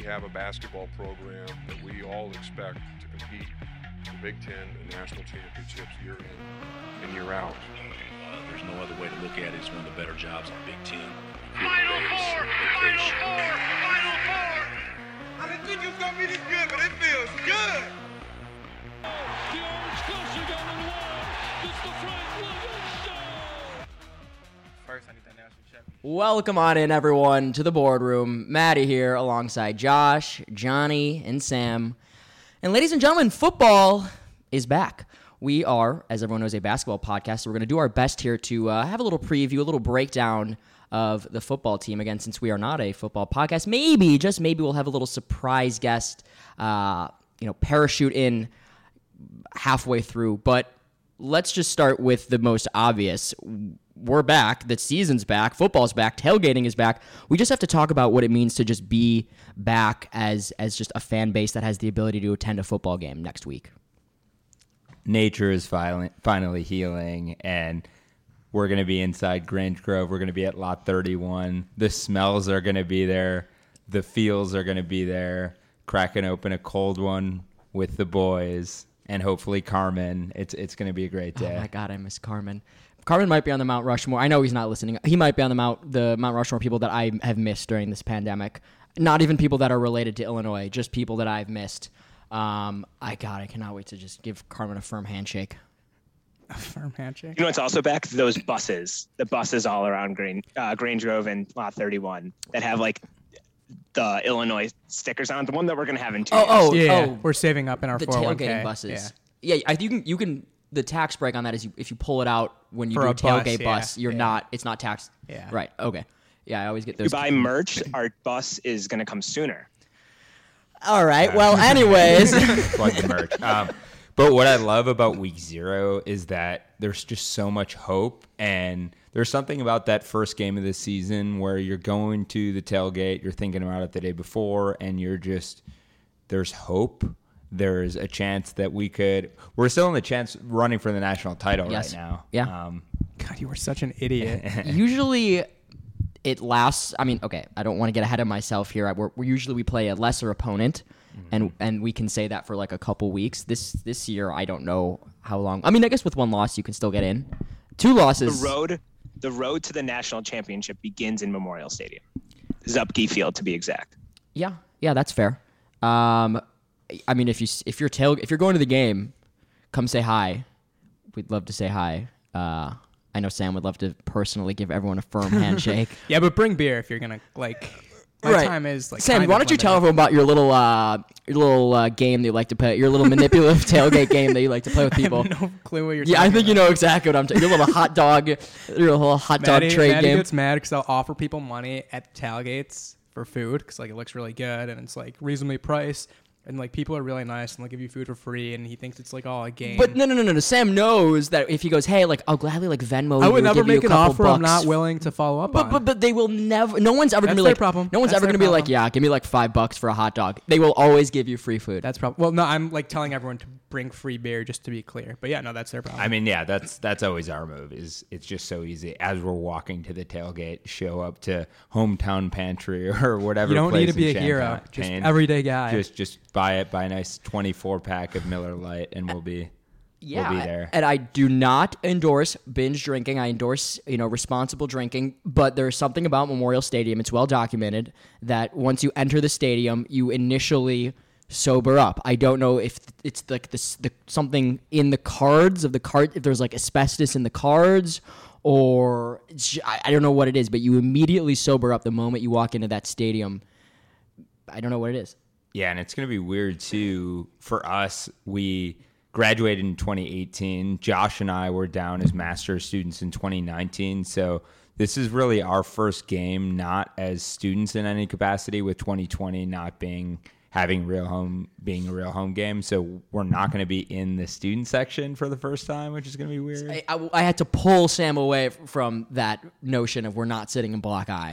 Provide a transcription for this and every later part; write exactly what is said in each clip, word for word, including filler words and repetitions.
have a basketball program that we all expect to compete for Big Ten and national championships year in and year out. Uh, there's no other way to look at it. It's one of the better jobs in Big Ten. Final four! Final four! Final four! I didn't think it was going to be this good, but it feels good! The Orange Coaster got on the wall. It's the Frank Williams Show! First, I need that national championship. Welcome on in, everyone, to the boardroom. Maddie here alongside Josh, Johnny, and Sam. And ladies and gentlemen, football is back. We are, as everyone knows, a basketball podcast, so we're going to do our best here to uh, have a little preview, a little breakdown of the football team. Again, since we are not a football podcast, maybe, just maybe we'll have a little surprise guest, uh, you know, parachute in halfway through. But let's just start with the most obvious. We're back. The season's back. Football's back. Tailgating is back. We just have to talk about what it means to just be back as as just a fan base that has the ability to attend a football game next week. Nature is finally, finally healing, and we're going to be inside Grange Grove. We're going to be at Lot thirty-one. The smells are going to be there. The feels are going to be there. Cracking open a cold one with the boys, and hopefully Carmen. It's it's going to be a great day. Oh, my God, I miss Carmen. Carmen might be on the Mount Rushmore. I know he's not listening. He might be on the Mount the Mount Rushmore people that I have missed during this pandemic. Not even people that are related to Illinois, just people that I've missed. Um, I God, I cannot wait to just give Carmen a firm handshake. A firm handshake. You know what's also back? Those buses, the buses all around Green, uh, Grange Grove and Lot thirty-one that have like the Illinois stickers on. The one that we're gonna have in two. Oh, oh, Yeah, oh, we're saving up in our the four oh one k. tailgating buses. Yeah, yeah I, you can you can. The tax break on that is you, if you pull it out when you For do a a bus, tailgate yeah, bus, you're yeah. not. It's not taxed. Yeah. Right. Okay. Yeah, I always get If those. you buy merch, our bus is gonna come sooner. All right. Well, anyways. Plug the merch. Um, but what I love about week zero is that there's just so much hope, and there's something about that first game of the season where you're going to the tailgate, you're thinking about it the day before, and you're just, there's hope. There's a chance that we could, we're still in the chance running for the national title Yes. right now. Yeah. Um, God, you were such an idiot. Usually it lasts. I mean, okay, I don't want to get ahead of myself here. We're, we're usually we play a lesser opponent, mm-hmm. and and we can say that for like a couple weeks. This this year, I don't know how long. I mean, I guess with one loss, you can still get in. Two losses. The road, the road to the national championship begins in Memorial Stadium, Zupke Field to be exact. Yeah, yeah, that's fair. Um, I mean, if you if you're tail if you're going to the game, come say hi. We'd love to say hi. Uh, I know Sam would love to personally give everyone a firm handshake. Yeah, but bring beer if you're gonna like. My Right. time is like. Sam, kind why of don't you tell limited. everyone about your little uh, your little uh, game that you like to play, your little manipulative tailgate game that you like to play with people? I have no clue what you're. Yeah, I talking think you about. know exactly what I'm talking. Your little hot dog, your little hot dog Maddie, trade Maddie game. gets mad because I'll offer people money at tailgates for food because like it looks really good and it's like reasonably priced. And like people are really nice and they'll give you food for free, and he thinks it's like all a game. But no, no, no, no, no. Sam knows that if he goes, hey, like I'll gladly like Venmo. I you would or never give you make a an couple offer I'm bucks. not willing to follow up But on. but but they will never. No one's ever That's gonna be their like. problem. No one's That's ever their gonna be like, problem. yeah, give me like five bucks for a hot dog. They will always give you free food. That's probably well. No, I'm like telling everyone to bring free beer just to be clear. But yeah, no, that's their problem. I mean, yeah, that's that's always our move. Is it's just so easy as we're walking to the tailgate, show up to Hometown Pantry or whatever. you don't place need to be in a hero. Just Champaign. everyday guy. Just just buy it, buy a nice twenty-four pack of Miller Lite, and we'll be Yeah, we'll be there. and I do not endorse binge drinking. I endorse, you know, responsible drinking. But there's something about Memorial Stadium. It's well documented that once you enter the stadium, you initially sober up. I don't know if it's like this, the something in the cards of the card. If there's like asbestos in the cards, or it's ju- I, I don't know what it is. But you immediately sober up the moment you walk into that stadium. I don't know what it is. Yeah, and it's going to be weird, too. For us, we graduated in twenty eighteen. Josh and I were down as master's students in twenty nineteen. So this is really our first game, not as students in any capacity, with twenty twenty not being having real home being a real home game. So we're not going to be in the student section for the first time, which is going to be weird. I, I, I had to pull Sam away f- from that notion of we're not sitting in block I.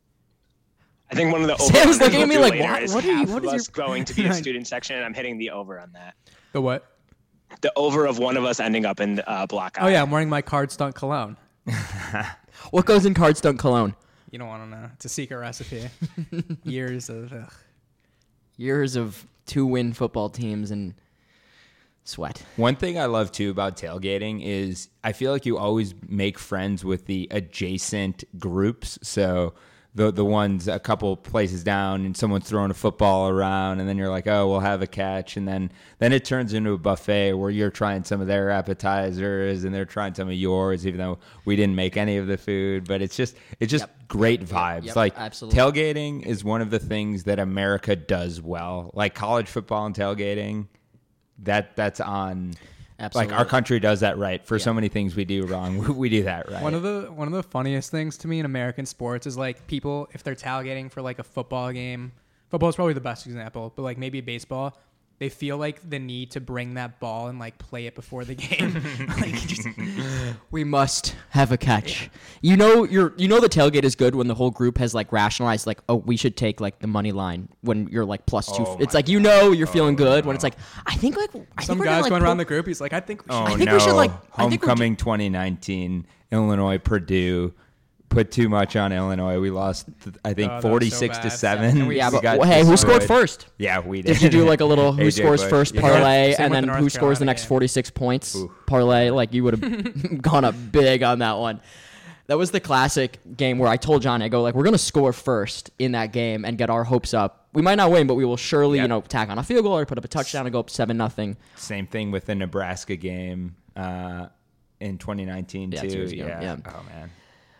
I think one of the Sam's over looking at me like, what- is what are you- half what of is us your- going to be a student section, and I'm hitting the over on that. the what? The over of one of us ending up in uh, block I. Oh yeah, I'm wearing my card stunt cologne. What goes in card stunt cologne? You don't want to know. It's a secret recipe. Years of. Ugh. Years of two-win football teams and sweat. One thing I love too about tailgating is I feel like you always make friends with the adjacent groups. So the the ones a couple places down and someone's throwing a football around, and then you're like, oh, we'll have a catch, and then then it turns into a buffet where you're trying some of their appetizers and they're trying some of yours, even though we didn't make any of the food. But it's just it's just Yep. great vibes. Yep, like absolutely. tailgating is one of the things that America does well. Like college football and tailgating, that that's on. Absolutely. Like our country does that right. For so Yeah. many things we do wrong, we, we do that right. One of the one of the funniest things to me in American sports is like people, if they're tailgating for like a football game, football is probably the best example, but like maybe baseball, they feel like the need to bring that ball and like play it before the game. Like just, We must have a catch. You know, you're you know the tailgate is good when the whole group has like rationalized like, oh, we should take like the money line when you're like plus two. Oh It's my like you know you're feeling good when it's like I think like I some think we're guys gonna, like, going around pull- the group, he's like, I think we should. Oh I think no! we should, like- I think we're Homecoming twenty nineteen, Illinois, Purdue. Put too much on Illinois. We lost, I think, Oh, that was so forty-six to bad. seven. And we- Yeah, We but got well, hey, who destroyed. scored first? Yeah, we did. Did you do like a little who A J scores Bush, first yeah. parlay Same and with then the who North scores the Carolina next game. forty-six points Ooh. parlay? Like you would have gone up big on that one. That was the classic game where I told John, I go like, we're gonna score first in that game and get our hopes up. We might not win, but we will surely, Yep. you know, tack on a field goal or put up a touchdown and go up seven nothing. Same thing with the Nebraska game uh, in twenty nineteen Yeah, too. two years ago, yeah. yeah. Oh man.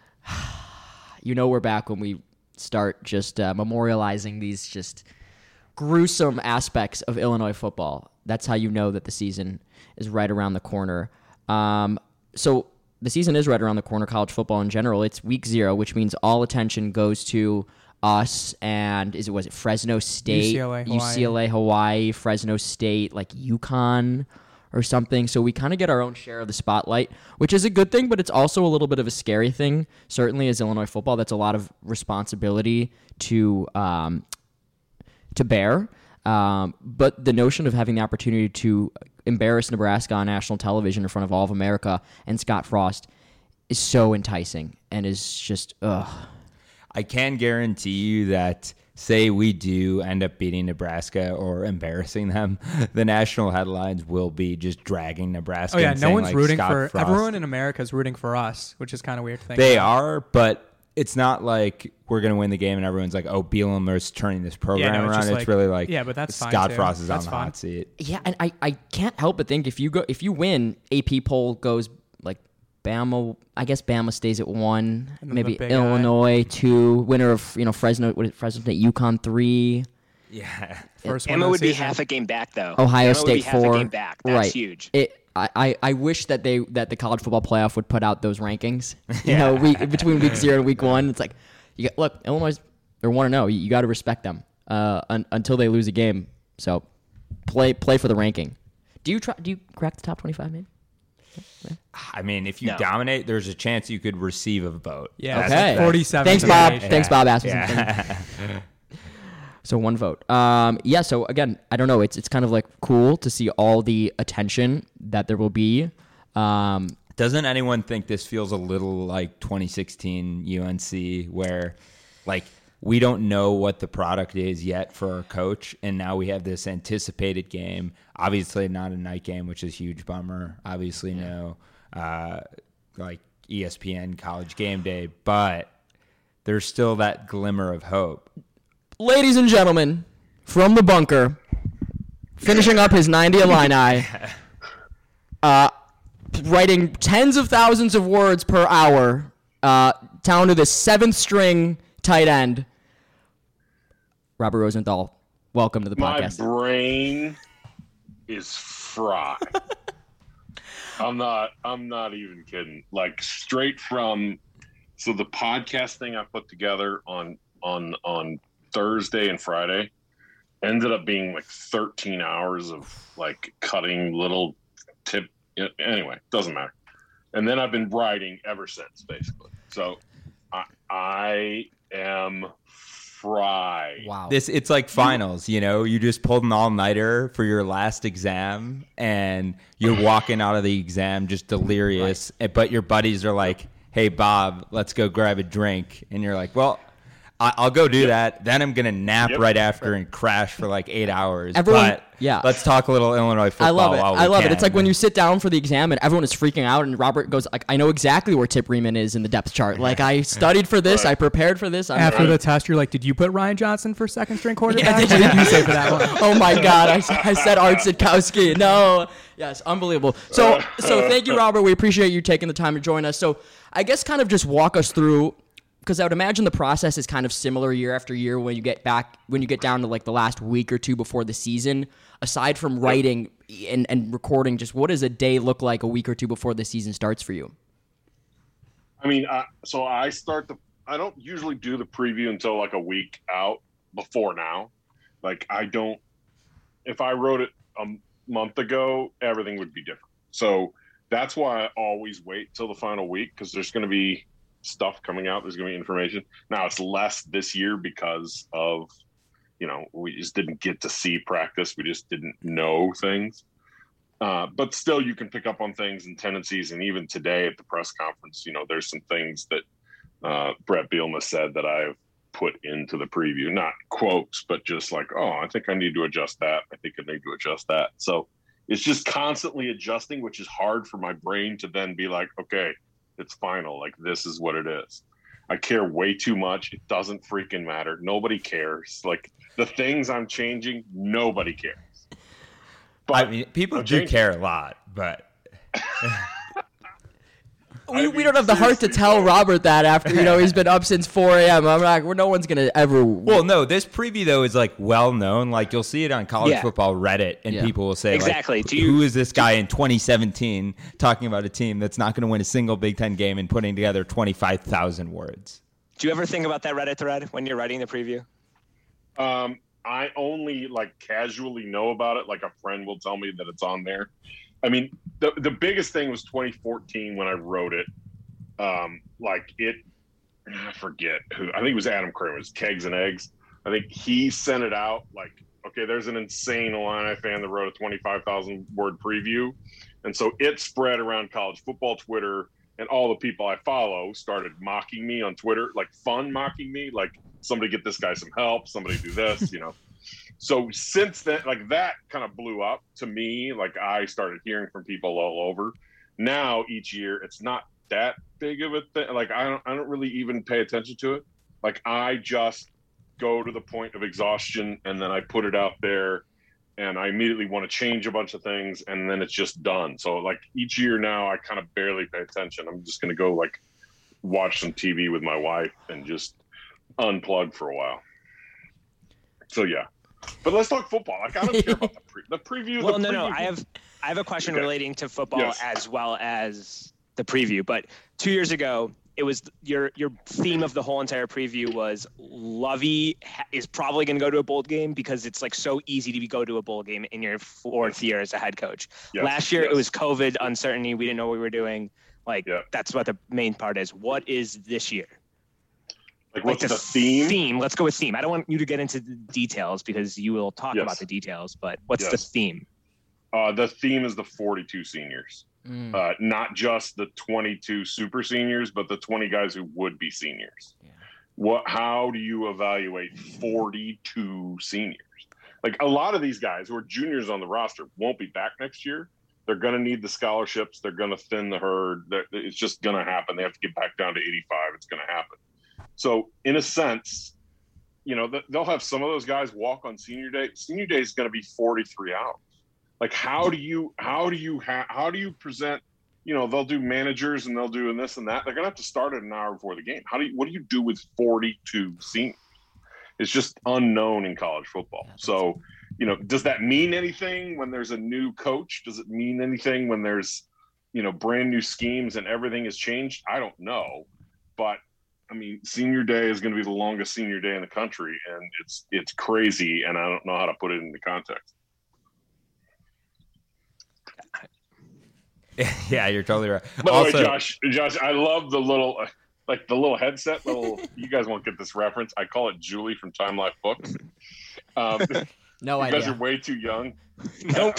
You know, we're back when we start just uh, memorializing these just gruesome aspects of Illinois football. That's how you know that the season is right around the corner. Um, so the season is right around the corner, college football in general. It's week zero, which means all attention goes to us and is it was it Fresno State, U C L A, Hawaii. U C L A, Hawaii, Fresno State, like UConn or something. So we kind of get our own share of the spotlight, which is a good thing, but it's also a little bit of a scary thing. Certainly as Illinois football, that's a lot of responsibility to um, to bear. Um, but the notion of having the opportunity to embarrass Nebraska on national television in front of all of America and Scott Frost is so enticing and is just, ugh. I can guarantee you that, say we do end up beating Nebraska or embarrassing them, the national headlines will be just dragging Nebraska. Oh yeah, and no saying, one's like, rooting Scott for Frost. everyone in America is rooting for us, which is kind of weird to think. They about. are, but it's not like we're going to win the game and everyone's like, oh, Bielema's turning this program Yeah, no, it's around. just It's like- really like, yeah, but that's fine, Scott too. Frost is That's on the fine. hot seat. Yeah, and I, I can't help but think if you go if you win, A P poll goes like Bama. I guess Bama stays at one, And then maybe the big Illinois two, winner of you know Fresno, what is it, Fresno State, UConn three, Yeah. First one Emma of the would be season. half a game back though. Ohio Emma would be State half four. a game back. That's right. huge. It. I, I, I wish that they that the college football playoff would put out those rankings. You know, week, between week zero and week one, it's like you got, look, Illinois they're one to zero. You, you got to respect them uh, un, until they lose a game. So play play for the ranking. Do you try? Do you crack the top twenty-five, maybe? I mean, if you No. dominate, there's a chance you could receive a vote. Yeah, it's like Okay. forty-seven. Thanks, to Bob. eight. Thanks, Bob Asmussen. Yeah. So one vote. Um, yeah. So again, I don't know. It's it's kind of like cool to see all the attention that there will be. Um, Doesn't anyone think this feels a little like twenty sixteen U N C where like we don't know what the product is yet for our coach, and now we have this anticipated game. Obviously not a night game, which is a huge bummer. Obviously no uh, like E S P N College Game Day, but there's still that glimmer of hope. ladies and gentlemen, from the bunker, finishing up his ninety Illini, uh, writing tens of thousands of words per hour, uh, down to the seventh string tight end, Robert Rosenthal. Welcome to the My podcast. brain is fried. I'm not I'm not even kidding. Like straight from so the podcast thing I put together on on on Thursday and Friday ended up being like thirteen hours of like cutting little tip anyway, doesn't matter. And then I've been writing ever since basically. So I I am fried. Wow. This it's like finals, you know. You just pulled an all-nighter for your last exam, and you're walking out of the exam just delirious. and- But your buddies are like, "Hey, Bob, let's go grab a drink," and you're like, "Well, I, I'll go do that. Then I'm gonna nap Yep. right after and crash for like eight hours. Everyone- but yeah. let's talk a little Illinois football. I love it. While we I love can. it. It's like when you sit down for the exam and everyone is freaking out, and Robert goes, like, I know exactly where Tip Riemann is in the depth chart. Like, I studied for this. Right. I prepared for this. I'm After ready. the test, you're like, did you put Ryan Johnson for second string quarterback? did What did you? you say for that one? Oh my God! I, I said Art Sitkowski. No, yes, unbelievable. So, so thank you, Robert. We appreciate you taking the time to join us. So, I guess kind of just walk us through, because I would imagine the process is kind of similar year after year when you get back, when you get down to like the last week or two before the season. Aside from writing and, and recording, just what does a day look like a week or two before the season starts for you? I mean, uh, so I start the. I don't usually do the preview until like a week out before now. Like I don't. If I wrote it a month ago, everything would be different. So that's why I always wait till the final week, because there's going to be stuff coming out. There's going to be information. Now it's less this year because of, you know, we just didn't get to see practice. We just didn't know things. Uh, but still, you can pick up on things and tendencies. And even today at the press conference, you know, there's some things that uh, Brett Bielema said that I've put into the preview. Not quotes, but just like, oh, I think I need to adjust that. I think I need to adjust that. So it's just constantly adjusting, which is hard for my brain to then be like, okay, it's final. Like, this is what it is. I care way too much. It doesn't freaking matter. Nobody cares. Like, the things I'm changing, nobody cares. But I mean, people I'm do changing. care a lot, but We, I we mean, don't have the heart to seriously, tell though. Robert that after, you know, he's been up since four a.m. I'm like, well, no one's going to ever. well, no, this preview though is like well known. Like you'll see it on college Yeah. football Reddit, and Yeah. people will say, Exactly. like, Do you- who is this guy in twenty seventeen talking about a team that's not going to win a single Big Ten game and putting together twenty-five thousand words? Do you ever think about that Reddit thread when you're writing the preview? Um, I only like casually know about it. Like a friend will tell me that it's on there. I mean, the the biggest thing was twenty fourteen when I wrote it. Um, like it, I forget who. I think it was Adam Kramer. It was Kegs and Eggs. I think he sent it out. Like, okay, there's an insane Illini fan that wrote a twenty-five thousand word preview, and so it spread around college football Twitter, and all the people I follow started mocking me on Twitter, like fun mocking me, like somebody get this guy some help, somebody do this, you know. So since then, like that kind of blew up to me. Like I started hearing from people all over. Now each year, it's not that big of a thing. Like I don't, I don't really even pay attention to it. Like I just go to the point of exhaustion, and then I put it out there, and I immediately want to change a bunch of things, and then it's just done. So like each year now, I kind of barely pay attention. I'm just gonna go like watch some T V with my wife and just unplug for a while. So yeah, but let's talk football. Like I don't care about the, pre- the preview. Well, the no, no. preview- I have I have a question Okay. relating to football Yes. as well as the preview. But two years ago, it was your your theme of the whole entire preview was Lovey ha- is probably going to go to a bowl game because it's like so easy to be, go to a bowl game in your fourth year as a head coach. Yes, Last year yes. it was COVID uncertainty. We didn't know what we were doing. Like Yeah. that's what the main part is. What is this year? Like Like what's the, theme? Theme. Let's go with theme. I don't want you to get into the details because you will talk Yes. about the details. But what's the Yes. theme? Uh, the theme is the forty-two seniors. Mm. Uh, not just the twenty-two super seniors, but the twenty guys who would be seniors. Yeah. What? How do you evaluate forty-two seniors? Like a lot of these guys who are juniors on the roster won't be back next year. They're going to need the scholarships. They're going to thin the herd. They're, it's just going to happen. They have to get back down to eighty-five. It's going to happen. So in a sense, you know, th- they'll have some of those guys walk on senior day. Senior day is going to be forty-three hours. Like, how do you, how do you, ha- how do you present, you know, they'll do managers and they'll do and this and that. They're going to have to start at an hour before the game. How do you, what do you do with forty-two seniors? It's just unknown in college football. So, you know, does that mean anything when there's a new coach? Does it mean anything when there's, you know, brand new schemes and everything has changed? I don't know. But I mean, senior day is going to be the longest senior day in the country, and it's, it's crazy. And I don't know how to put it into context. Yeah, you're totally right. By the Also, way, Josh, Josh, I love the little, uh, like the little headset. Little, you guys won't get this reference. I call it Julie from Time Life Books. Um, No you guys idea. are way too young. Nope.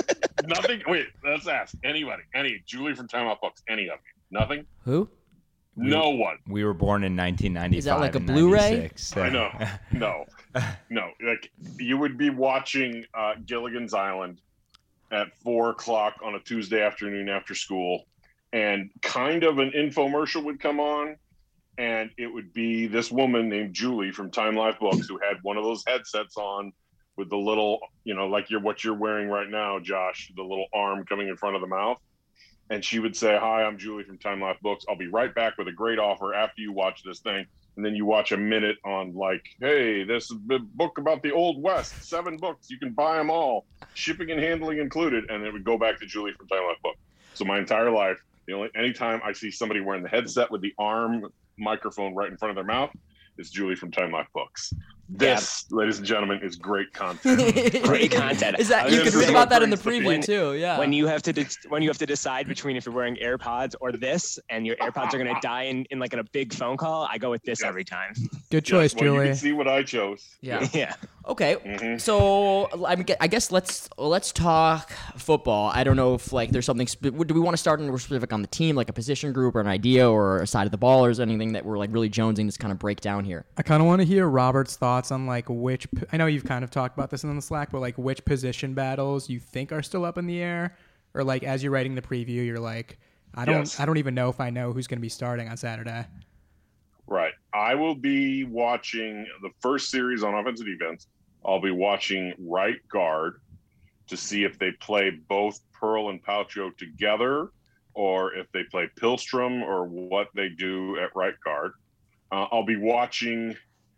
Nothing. Wait, let's ask anybody. Any Julie from Time Life Books. Any of you? Nothing. Who? No one. We were born in nineteen ninety-five. Is that like a and Blu-ray? ninety-six, so- I know. No, no. Like you would be watching uh, Gilligan's Island at four o'clock on a Tuesday afternoon after school, and kind of an infomercial would come on, and it would be this woman named Julie from Time Life Books who had one of those headsets on with the little, you know, like you're what you're wearing right now, Josh, the little arm coming in front of the mouth. And she would say, "Hi, I'm Julie from Time Life Books. I'll be right back with a great offer after you watch this thing." And then you watch a minute on like, "Hey, this is a book about the Old West, seven books. You can buy them all, shipping and handling included." And it would go back to Julie from Time Life Book. So my entire life, the only anytime I see somebody wearing the headset with the arm microphone right in front of their mouth, it's Julie from Time Life Books. This, yeah. ladies and gentlemen, is great content. Great content. Is that you can read about that in the preview when, too? Yeah. When you have to de- when you have to decide between if you're wearing AirPods or this, and your AirPods are gonna die in, in like in a big phone call, I go with this yeah. every time. Good choice, yes, well, Julie. You can see what I chose. Yeah. Yeah. yeah. Okay. Mm-hmm. So I mean, I guess let's let's talk football. I don't know if like there's something. Spe- do we want to start in specific on the team, like a position group or an idea or a side of the ball, or is there anything that we're like really jonesing to kind of break down here? I kind of want to hear Robert's thoughts on like which. I know you've kind of talked about this in the Slack, but like which position battles you think are still up in the air, or like as you're writing the preview, you're like, I don't, yes. I don't even know if I know who's going to be starting on Saturday. Right. I will be watching the first series on offense and defense. I'll be watching right guard to see if they play both Pearl and Palcho together, or if they play Pilstrom, or what they do at right guard. Uh, I'll be watching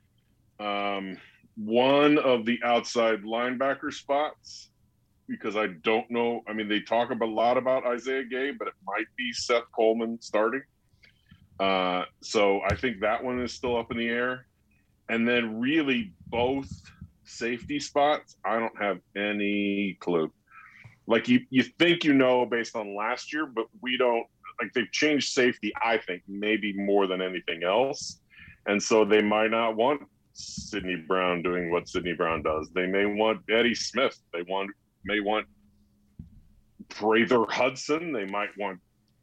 um, one of the outside linebacker spots because I don't know. I mean, they talk a lot about Isaiah Gay, but it might be Seth Coleman starting. Uh, so I think that one is still up in the air. And then really both safety spots, I don't have any clue. Like you, you think you know based on last year, but we don't. Like they've changed safety, I think, maybe more than anything else. And so they might not want Sidney Brown doing what Sidney Brown does. They may want Eddie Smith. They want may want Prather Hudson. They might want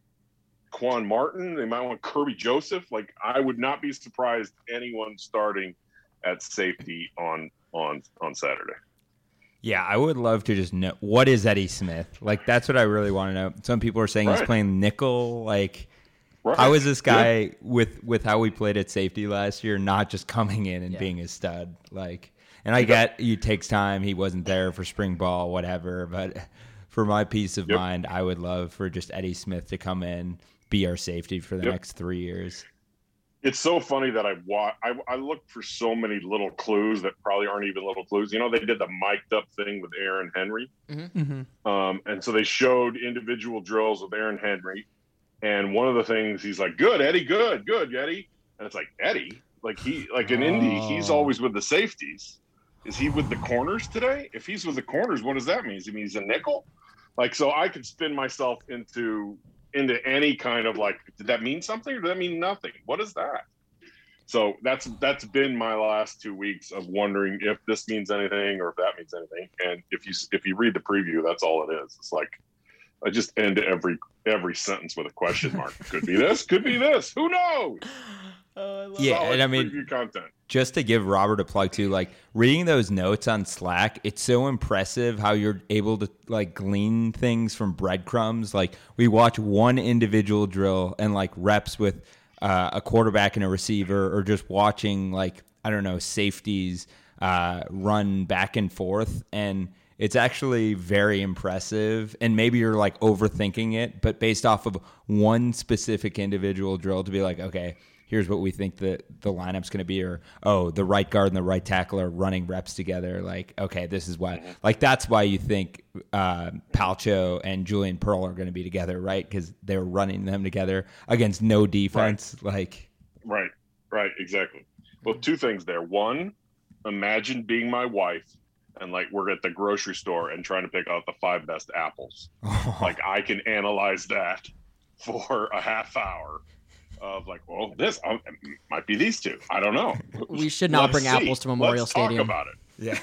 Quan Martin. They might want Kirby Joseph. Like I would not be surprised anyone starting at safety on on on Saturday. Yeah, I would love to just know what is Eddie Smith. Like that's what I really want to know. Some people are saying right. he's playing nickel. Like right. how is this guy yeah. with with how we played at safety last year, not just coming in and yeah. being a stud? Like, and I get it takes time. He wasn't there for spring ball, whatever. But for my peace of yep. mind, I would love for just Eddie Smith to come in, be our safety for the yep. next three years. It's so funny that I, wa- I I looked for so many little clues that probably aren't even little clues. You know, they did the mic'd up thing with Aaron Henry. Mm-hmm. Mm-hmm. Um, and so they showed individual drills with Aaron Henry. And one of the things he's like, good, Eddie, good, good, Eddie. And it's like, Eddie? Like he like in oh. Indy, he's always with the safeties. Is he with the corners today? If he's with the corners, what does that mean? Does it mean he's a nickel? Like, so I could spin myself into into any kind of like, did that mean something or did that mean nothing? What is that? So that's that's been my last two weeks of wondering if this means anything or if that means anything. And if you if you read the preview, that's all it is. It's like I just end every every sentence with a question mark. Could be this, could be this. Who knows? Oh, I yeah, Solid and I mean, preview content. Just to give Robert a plug too, like reading those notes on Slack, it's so impressive how you're able to like glean things from breadcrumbs. Like we watch one individual drill and like reps with uh, a quarterback and a receiver, or just watching like, I don't know, safeties uh, run back and forth. And it's actually very impressive. And maybe you're like overthinking it, but based off of one specific individual drill to be like, okay, here's what we think the, the lineup's going to be, or, oh, the right guard and the right tackle are running reps together. Like, okay, this is why. Like, that's why you think uh, Palcho and Julian Pearl are going to be together, right? Because they were running them together against no defense. Right. Like, right, right, exactly. Well, two things there. One, imagine being my wife and, like, we're at the grocery store and trying to pick out the five best apples. Like, I can analyze that for a half hour. Of like, well, this um, might be these two. I don't know. We should not Let's bring see. apples to Memorial Let's Stadium. Talk about it. yeah.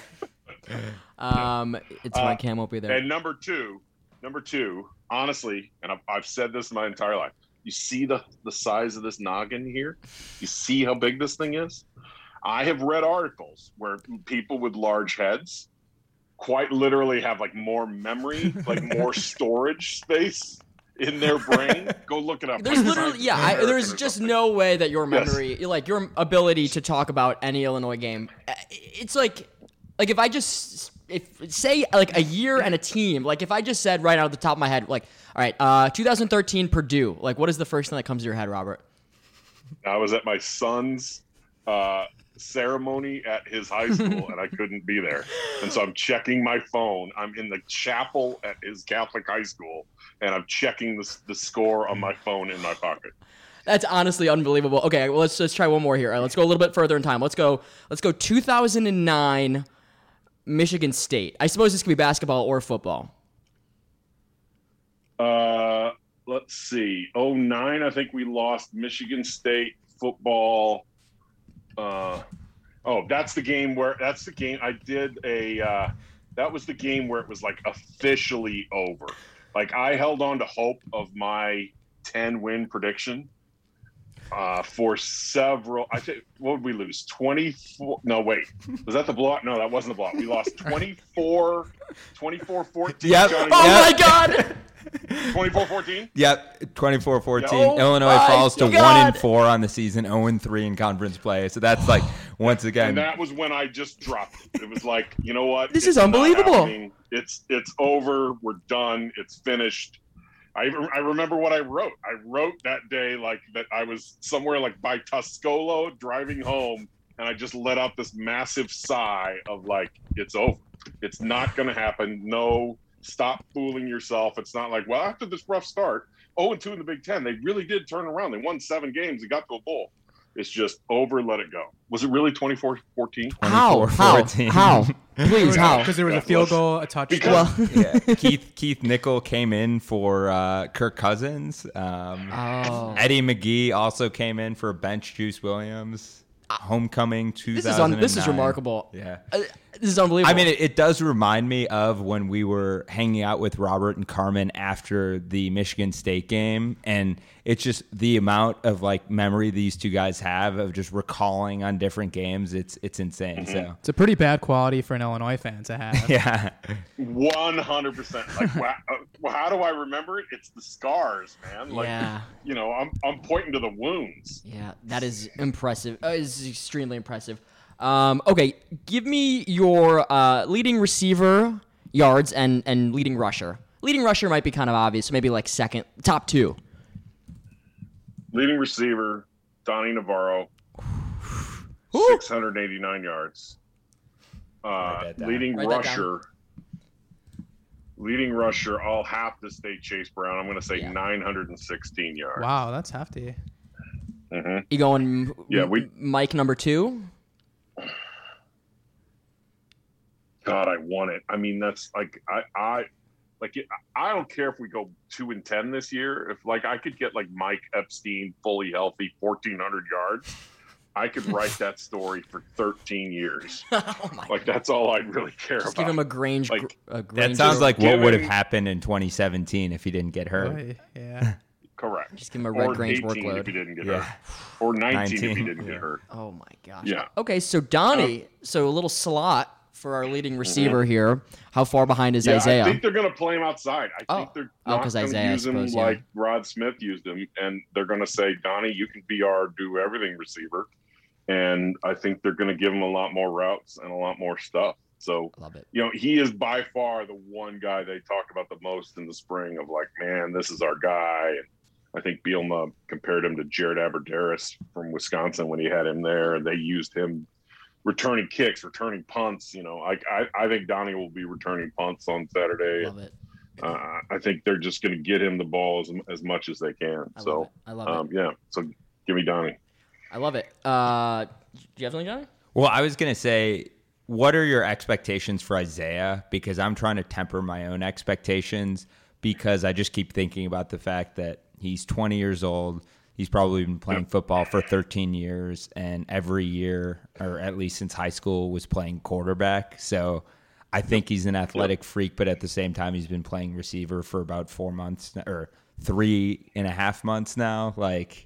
um, it's Uh, fine. Cam won't be there. And number two, number two, honestly, and I've, I've said this my entire life, You see the, the size of this noggin here? You see how big this thing is? I have read articles where people with large heads quite literally have like more memory, like more storage space in their brain. Go look it up. There's Like, literally, Science yeah, I, American there's or just something. no way that your Yes. memory, like your ability to talk about any Illinois game, uh, it's like, like if I just, if say like a year and a team, like if I just said right out of the top of my head, like, all right, uh, two thousand thirteen Purdue, like what is the first thing that comes to your head, Robert? I was at my son's uh, ceremony at his high school and I couldn't be there. And so I'm checking my phone. I'm in the chapel at his Catholic high school and I'm checking the, the score on my phone in my pocket. That's honestly unbelievable. Okay, well, let's let's try one more here. All right, let's go a little bit further in time. Let's go. Let's go. two thousand nine, Michigan State. I suppose this could be basketball or football. Uh, let's see. oh nine, I think we lost Michigan State football. Uh, oh, that's the game where that's the game I did a. Uh, that was the game where it was like officially over. Like I held on to hope of my ten win prediction. Uh, for several, I think, what did we lose? twenty-four. No, wait. Was that the blowout? No, that wasn't the blowout. We lost twenty-four, twenty-four fourteen. Yep. Johnny, Oh Yep. my God! twenty-four fourteen? Yep, twenty-four fourteen. Oh Illinois my falls to God. one and four on the season, zero and three in conference play. So that's like once again. And that was when I just dropped it. It was like, you know what? This It's is not unbelievable. happening. It's it's over. We're done. It's finished. I even- I remember what I wrote. I wrote that day like that I was somewhere like by Tuscolo driving home, and I just let out this massive sigh of like, it's over. It's not going to happen. No, stop fooling yourself. It's not like, well, after this rough start, oh and two in the Big Ten, they really did turn around. They won seven games and got to a bowl. It's just over, let it go. Was it really twenty-four fourteen? How? How? fourteen. How? Please, how? Because there was a God field bless. goal, a touchdown. Because- yeah. Keith Keith Nickel came in for uh, Kirk Cousins. Um, Oh. Eddie McGee also came in for bench Juice Williams. Homecoming two This thousand is nine. un- this is remarkable. Yeah. Uh, this is unbelievable. I mean, it, it does remind me of when we were hanging out with Robert and Carmen after the Michigan State game. And it's just the amount of like memory these two guys have of just recalling on different games. It's it's insane. So It's a pretty bad quality for an Illinois fan to have. yeah. one hundred percent. Like, wow, uh, well, how do I remember it? It's the scars, man. Like, Yeah. you know, I'm I'm pointing to the wounds. Yeah, that is impressive. Uh, is extremely impressive. Um, okay, give me your uh, leading receiver yards and and leading rusher. Leading rusher might be kind of obvious. Maybe like second, top two. Leading receiver, Donnie Navarro, Ooh. six hundred eighty-nine yards. Uh, Write that down. leading Write that rusher, leading rusher, I'll have to say Chase Brown. I'm going to say Yeah. nine hundred sixteen yards. Wow, that's hefty. hmm You going? Yeah, M- we- Mike number two. God, I want it. I mean, that's like I, I, like it, I don't care if we go two and ten this year. If like I could get like Mike Epstein fully healthy, fourteen hundred yards, I could write that story for thirteen years. Oh my! Like that's all I really care Just about. give him a Grange. Like, gr- a That Granger- sounds like what Given- would have happened in twenty seventeen if he didn't get hurt. Boy, yeah. Correct. Just give him a Red or Grange eighteen workload. if he didn't get Yeah. hurt, or nineteen, if he nineteen, didn't yeah. get hurt. Oh my gosh. Yeah. Okay, so Donnie, so a little slot for our leading receiver here. How far behind is Yeah, Isaiah? I think they're going to play him outside. I Oh. think they're Oh, not 'cause going Isaiah, to I use him suppose, yeah. like Rod Smith used him, and they're going to say, Donnie, you can be our do everything receiver. And I think they're going to give him a lot more routes and a lot more stuff. So, Love it. you know, he is by far the one guy they talk about the most in the spring of like, man, this is our guy. And I think Bielma compared him to Jared Aberderis from Wisconsin when he had him there, and they used him returning kicks, returning punts. You know, I I, I think Donnie will be returning punts on Saturday. Love it. Uh, I think they're just going to get him the ball as, as much as they can. I love so, it. I love um, it. yeah. So give me Donnie. I love it. Uh, do you have something, Johnny? Well, I was going to say, what are your expectations for Isaiah? Because I'm trying to temper my own expectations because I just keep thinking about the fact that he's twenty years old. He's probably been playing football for thirteen years, and every year, or at least since high school, was playing quarterback. So I think he's an athletic freak, but at the same time, he's been playing receiver for about four months or three and a half months now. Like,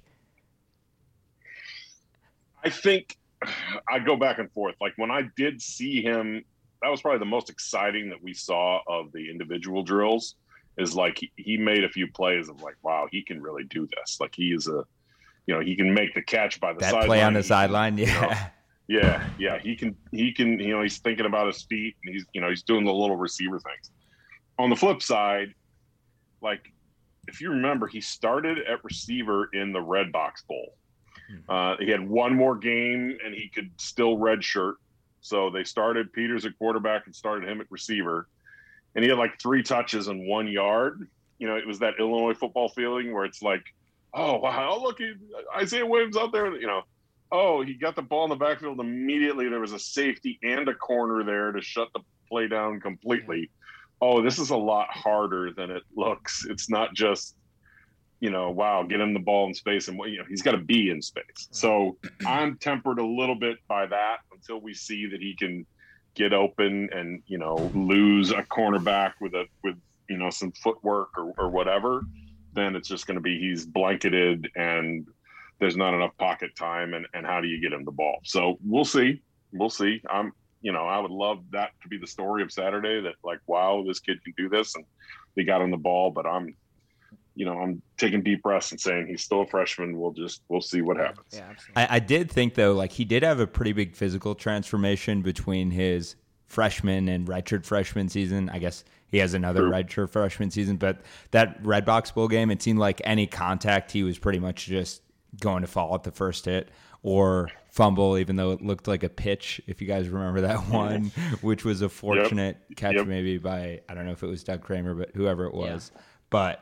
I think I go back and forth. Like when I did see him, that was probably the most exciting that we saw of the individual drills. Is like he, he made a few plays of like, wow, he can really do this. Like he is a, you know, he can make the catch by the that sideline. play on the sideline, yeah. You know, yeah, yeah. He can, he can, you know, he's thinking about his feet and he's, you know, he's doing the little receiver things. On the flip side, like if you remember, he started at receiver in the Red Box Bowl. Uh, he had one more game and he could still redshirt. So they started Peters at quarterback and started him at receiver. And he had like three touches and one yard. You know, it was that Illinois football feeling where it's like, oh, wow, oh, look, he, Isaiah Williams out there. You know, oh, he got the ball in the backfield immediately. There was a safety and a corner there to shut the play down completely. Oh, this is a lot harder than it looks. It's not just, you know, wow, get him the ball in space. And, you know, he's got to be in space. So I'm tempered a little bit by that until we see that he can get open and, you know, lose a cornerback with a, with, you know, some footwork or, or whatever. Then it's just going to be, he's blanketed and there's not enough pocket time. And, and how do you get him the ball? So we'll see. We'll see. I'm, you know, I would love that to be the story of Saturday that like, wow, this kid can do this. And they got him the ball, but I'm, you know, I'm taking deep breaths and saying he's still a freshman. We'll just, we'll see what happens. Yeah, absolutely. I, I did think though, like he did have a pretty big physical transformation between his freshman and redshirt freshman season. I guess he has another True. redshirt freshman season, but that Red Box Bowl game, it seemed like any contact, he was pretty much just going to fall at the first hit or fumble, even though it looked like a pitch, if you guys remember that one, which was a fortunate yep. catch yep. maybe by, I don't know if it was Doug Kramer, but whoever it was. Yeah. But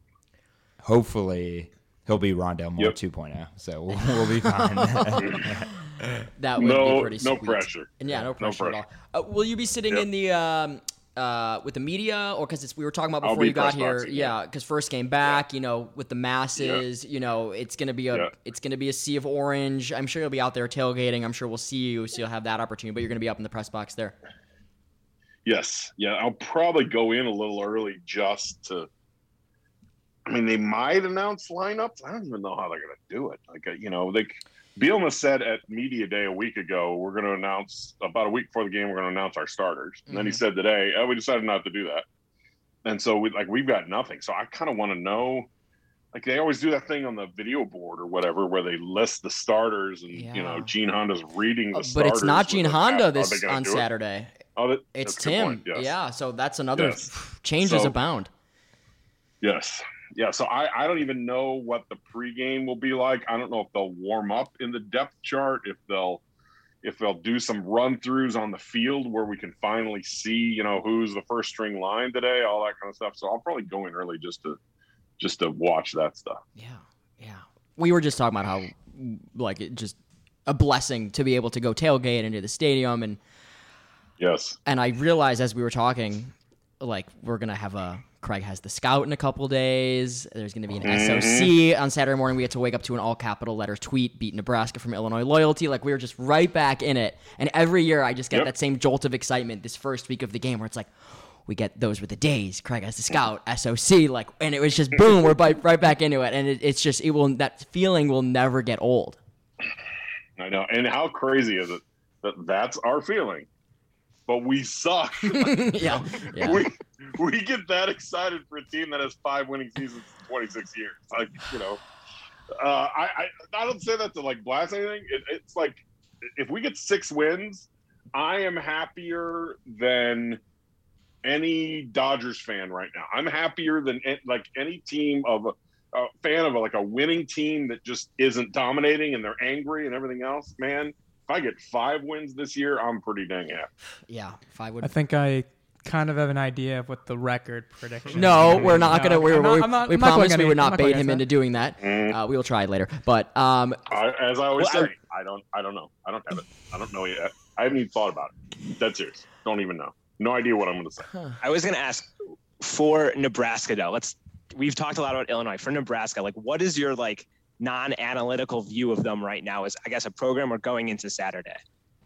hopefully he'll be Rondale Moore yep. two point oh, so we'll, we'll be fine. That would no, be pretty sweet. No pressure. And yeah, no pressure, no pressure. at all. Uh, will you be sitting yep. in the um, uh, with the media, or because we were talking about before be you got here? boxing, yeah, because yeah, first game back, yeah. you know, with the masses, yeah. you know, it's gonna be a yeah. it's gonna be a sea of orange. I'm sure you'll be out there tailgating. I'm sure we'll see you, so you'll have that opportunity. But you're gonna be up in the press box there. Yes, yeah, I'll probably go in a little early just to. I mean, they might announce lineups. I don't even know how they're going to do it. Like, uh, you know, they Bielema said at media day a week ago, we're going to announce about a week before the game, we're going to announce our starters. And mm-hmm. then he said today, oh, we decided not to do that. And so we like we've got nothing. So I kind of want to know. Like they always do that thing on the video board or whatever, where they list the starters, and yeah. you know, Gene Honda's reading the uh, starters. But it's not Gene Honda this on Saturday. It? Oh, that, it's Tim. Yes. Yeah, so that's another yes. changes so, abound. Yes. Yeah, so I, I don't even know what the pregame will be like. I don't know if they'll warm up in the depth chart, if they'll if they'll do some run-throughs on the field where we can finally see, you know, who's the first string line today, all that kind of stuff. So I'll probably go in early just to just to watch that stuff. Yeah, yeah. We were just talking about how like it just a blessing to be able to go tailgate into the stadium, and yes. And I realized as we were talking, like we're gonna have a. Craig has the Scout in a couple days. There's going to be an mm-hmm. S O C on Saturday morning. We had to wake up to an all capital letter tweet, beat Nebraska from Illinois loyalty. Like we were just right back in it. And every year I just get yep. that same jolt of excitement this first week of the game where it's like, we get those were the days. Craig has the Scout, S O C, like, and it was just boom, we're by, right back into it. And it, it's just, it will, that feeling will never get old. I know. And how crazy is it that that's our feeling? But we suck. yeah. yeah. We we get that excited for a team that has five winning seasons in twenty-six years. Like, you know, uh, I, I I don't say that to like blast anything. It, it's like if we get six wins, I am happier than any Dodgers fan right now. I'm happier than like any team of a, a fan of a, like a winning team that just isn't dominating and they're angry and everything else, man. If I get five wins this year, I'm pretty dang happy. Yeah, five would. I think I kind of have an idea of what the record prediction. No, we're not no, gonna. We're, not, we I'm not, we I'm promised we would not I'm bait not him that. into doing that. Mm. Uh, we will try later. But um, I, as I always well, say, I, I don't. I don't know. I don't have it. I don't know yet. I haven't even thought about it. Dead serious. Don't even know. No idea what I'm going to say. Huh. I was going to ask for Nebraska though. Let's. We've talked a lot about Illinois. For Nebraska, like, what is your like non-analytical view of them right now? As I guess a program we're going into Saturday.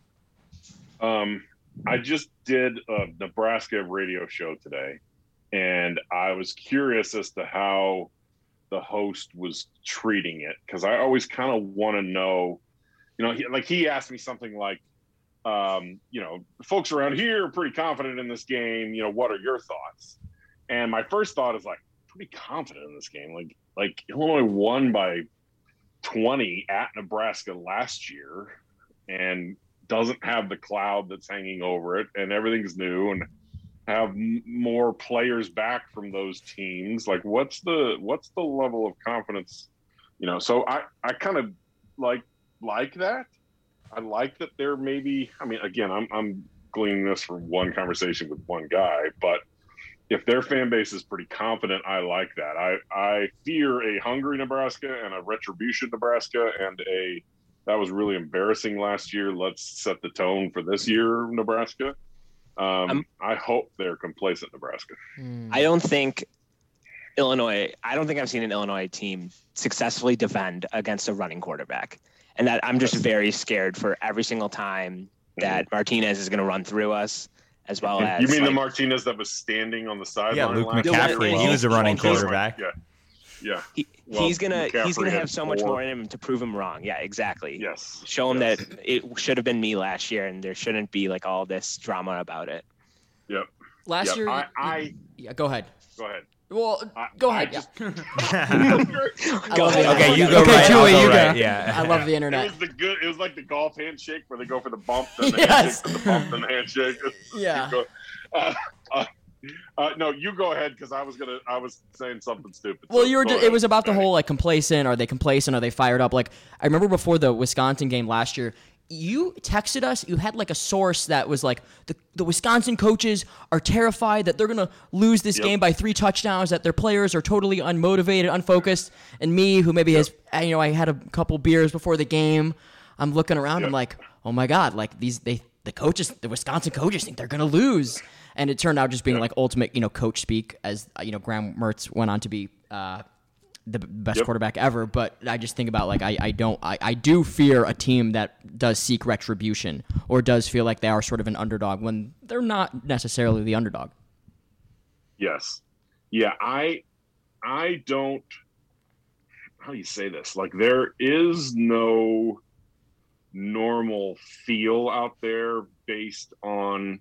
Um, I just did a Nebraska radio show today, and I was curious as to how the host was treating it, because I always kind of want to know, you know, he, like he asked me something like, um, you know, folks around here are pretty confident in this game. You know, what are your thoughts? And my first thought is like, pretty confident in this game. Like, like Illinois won by twenty at Nebraska last year and doesn't have the cloud that's hanging over it, and everything's new, and have m- more players back from those teams. Like, what's the what's the level of confidence? You know, so I I kind of like like that. I like that there maybe. I mean, again, I'm I'm gleaning this from one conversation with one guy, but if their fan base is pretty confident, I like that. I I fear a hungry Nebraska and a retribution Nebraska and a that was really embarrassing last year. Let's set the tone for this year, Nebraska. Um, um, I hope they're complacent, Nebraska. I don't think Illinois, I don't think I've seen an Illinois team successfully defend against a running quarterback. And that I'm just very scared for every single time that Martinez is going to run through us, as well as. You mean like, the Martinez that was standing on the sideline? Yeah, Luke last McCaffrey. year? He was a running quarterback. Yeah. Yeah. He, Well, he's gonna McCaffrey he's gonna had have so much four. more in him to prove him wrong. Yeah, exactly. Yes. Show him Yes. that it should have been me last year, and there shouldn't be like all this drama about it. Yep. Last Yep. year, I, I yeah, go ahead. go ahead. Well, I, go I ahead. just- yeah. Go love ahead. it. Okay, you go Okay, right. Julie, I'll you go go. right. Yeah. I love the It internet. was the good. It was like the golf handshake where they go for the bump, then the Yes. handshake, then the bump, then the handshake. Yeah. You go- uh, uh, uh, no, you go ahead because I was gonna. I was saying something stupid. Well, so you were. go It ahead. was about the Ready. whole like complacent. Are they complacent? Are they fired up? Like I remember before the Wisconsin game last year, you texted us. You had like a source that was like the the Wisconsin coaches are terrified that they're gonna lose this Yep. game by three touchdowns. That their players are totally unmotivated, unfocused. And me, who maybe has you know I had a couple beers before the game, I'm looking around. Yep. I'm like, oh my god, like these they the coaches, the Wisconsin coaches think they're gonna lose. And it turned out just being Yep. like ultimate, you know, coach speak, as uh, you know, Graham Mertz went on to be uh, the best Yep. quarterback ever. But I just think about like I, I don't I, I do fear a team that does seek retribution or does feel like they are sort of an underdog when they're not necessarily the underdog. Yes. Yeah, I I don't how do you say this? Like there is no normal feel out there based on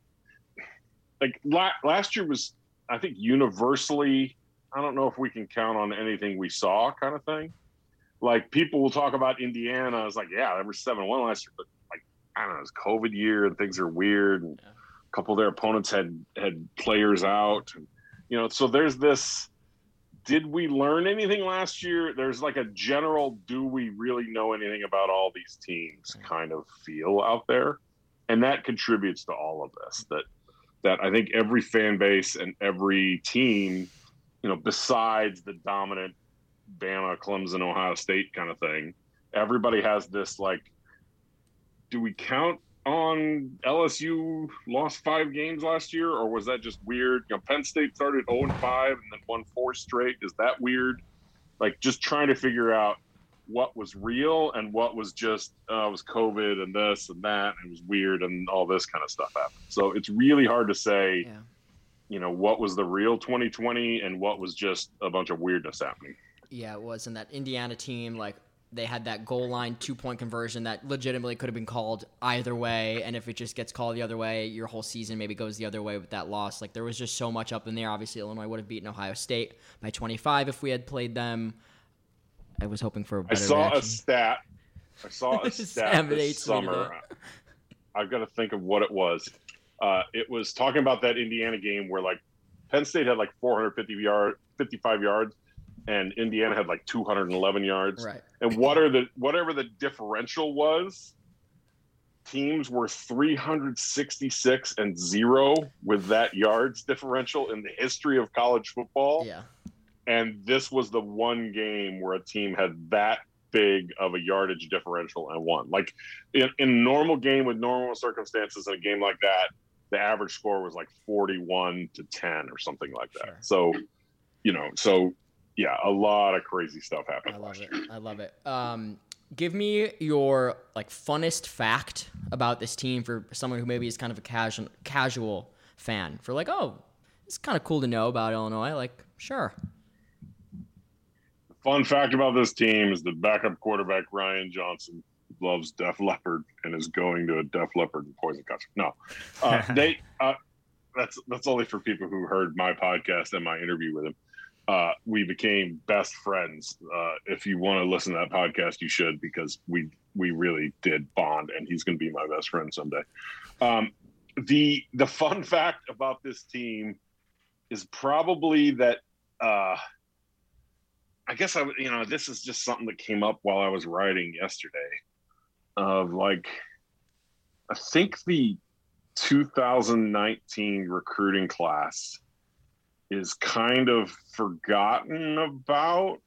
like la- last year was I think universally I don't know if we can count on anything we saw kind of thing. Like people will talk about Indiana as like, yeah, they were seven one last year, but like I don't know, it's COVID year and things are weird and a couple of their opponents had had players out and you know, so there's this, did we learn anything last year? There's like a general, do we really know anything about all these teams kind of feel out there? And that contributes to all of this, that, that I think every fan base and every team, you know, besides the dominant Bama, Clemson, Ohio State kind of thing, everybody has this like, do we count on L S U lost five games last year, or was that just weird? You know, Penn State started oh and five and then won four straight. Is that weird? Like just trying to figure out what was real and what was just uh, it was COVID and this and that. And it was weird and all this kind of stuff happened. So it's really hard to say, Yeah. you know, what was the real twenty twenty and what was just a bunch of weirdness happening. Yeah, it was. And that Indiana team, like, they had that goal line two-point conversion that legitimately could have been called either way. And if it just gets called the other way, your whole season maybe goes the other way with that loss. Like, there was just so much up in there. Obviously, Illinois would have beaten Ohio State by twenty-five if we had played them. I was hoping for a I better saw reaction. a stat. I saw a stat Sam this hates me to summer. I've got to think of what it was. Uh, it was talking about that Indiana game where like Penn State had like four hundred fifty yard, fifty-five yards, and Indiana had like two hundred eleven yards. Right. And what are the whatever the differential was, teams were three hundred sixty-six and zero with that yards differential in the history of college football. Yeah. And this was the one game where a team had that big of a yardage differential and won. Like in, in a normal game with normal circumstances, in a game like that, the average score was like forty-one to ten or something like that. Sure. So, you know, so yeah, a lot of crazy stuff happened. I love last it. year. I love it. Um, give me your like funnest fact about this team for someone who maybe is kind of a casual casual fan. For like, oh, it's kind of cool to know about Illinois. Like, sure. The Fun fact about this team is the backup quarterback Ryan Johnson loves Def Leppard and is going to a Def Leppard and Poison concert. No, uh, they. Uh, that's that's only for people who heard my podcast and my interview with him. Uh, we became best friends. Uh, if you want to listen to that podcast, you should, because we we really did bond, and he's going to be my best friend someday. Um, the the fun fact about this team is probably that. Uh, I guess I, you know, this is just something that came up while I was writing yesterday. Of like, I think the two thousand nineteen recruiting class is kind of forgotten about,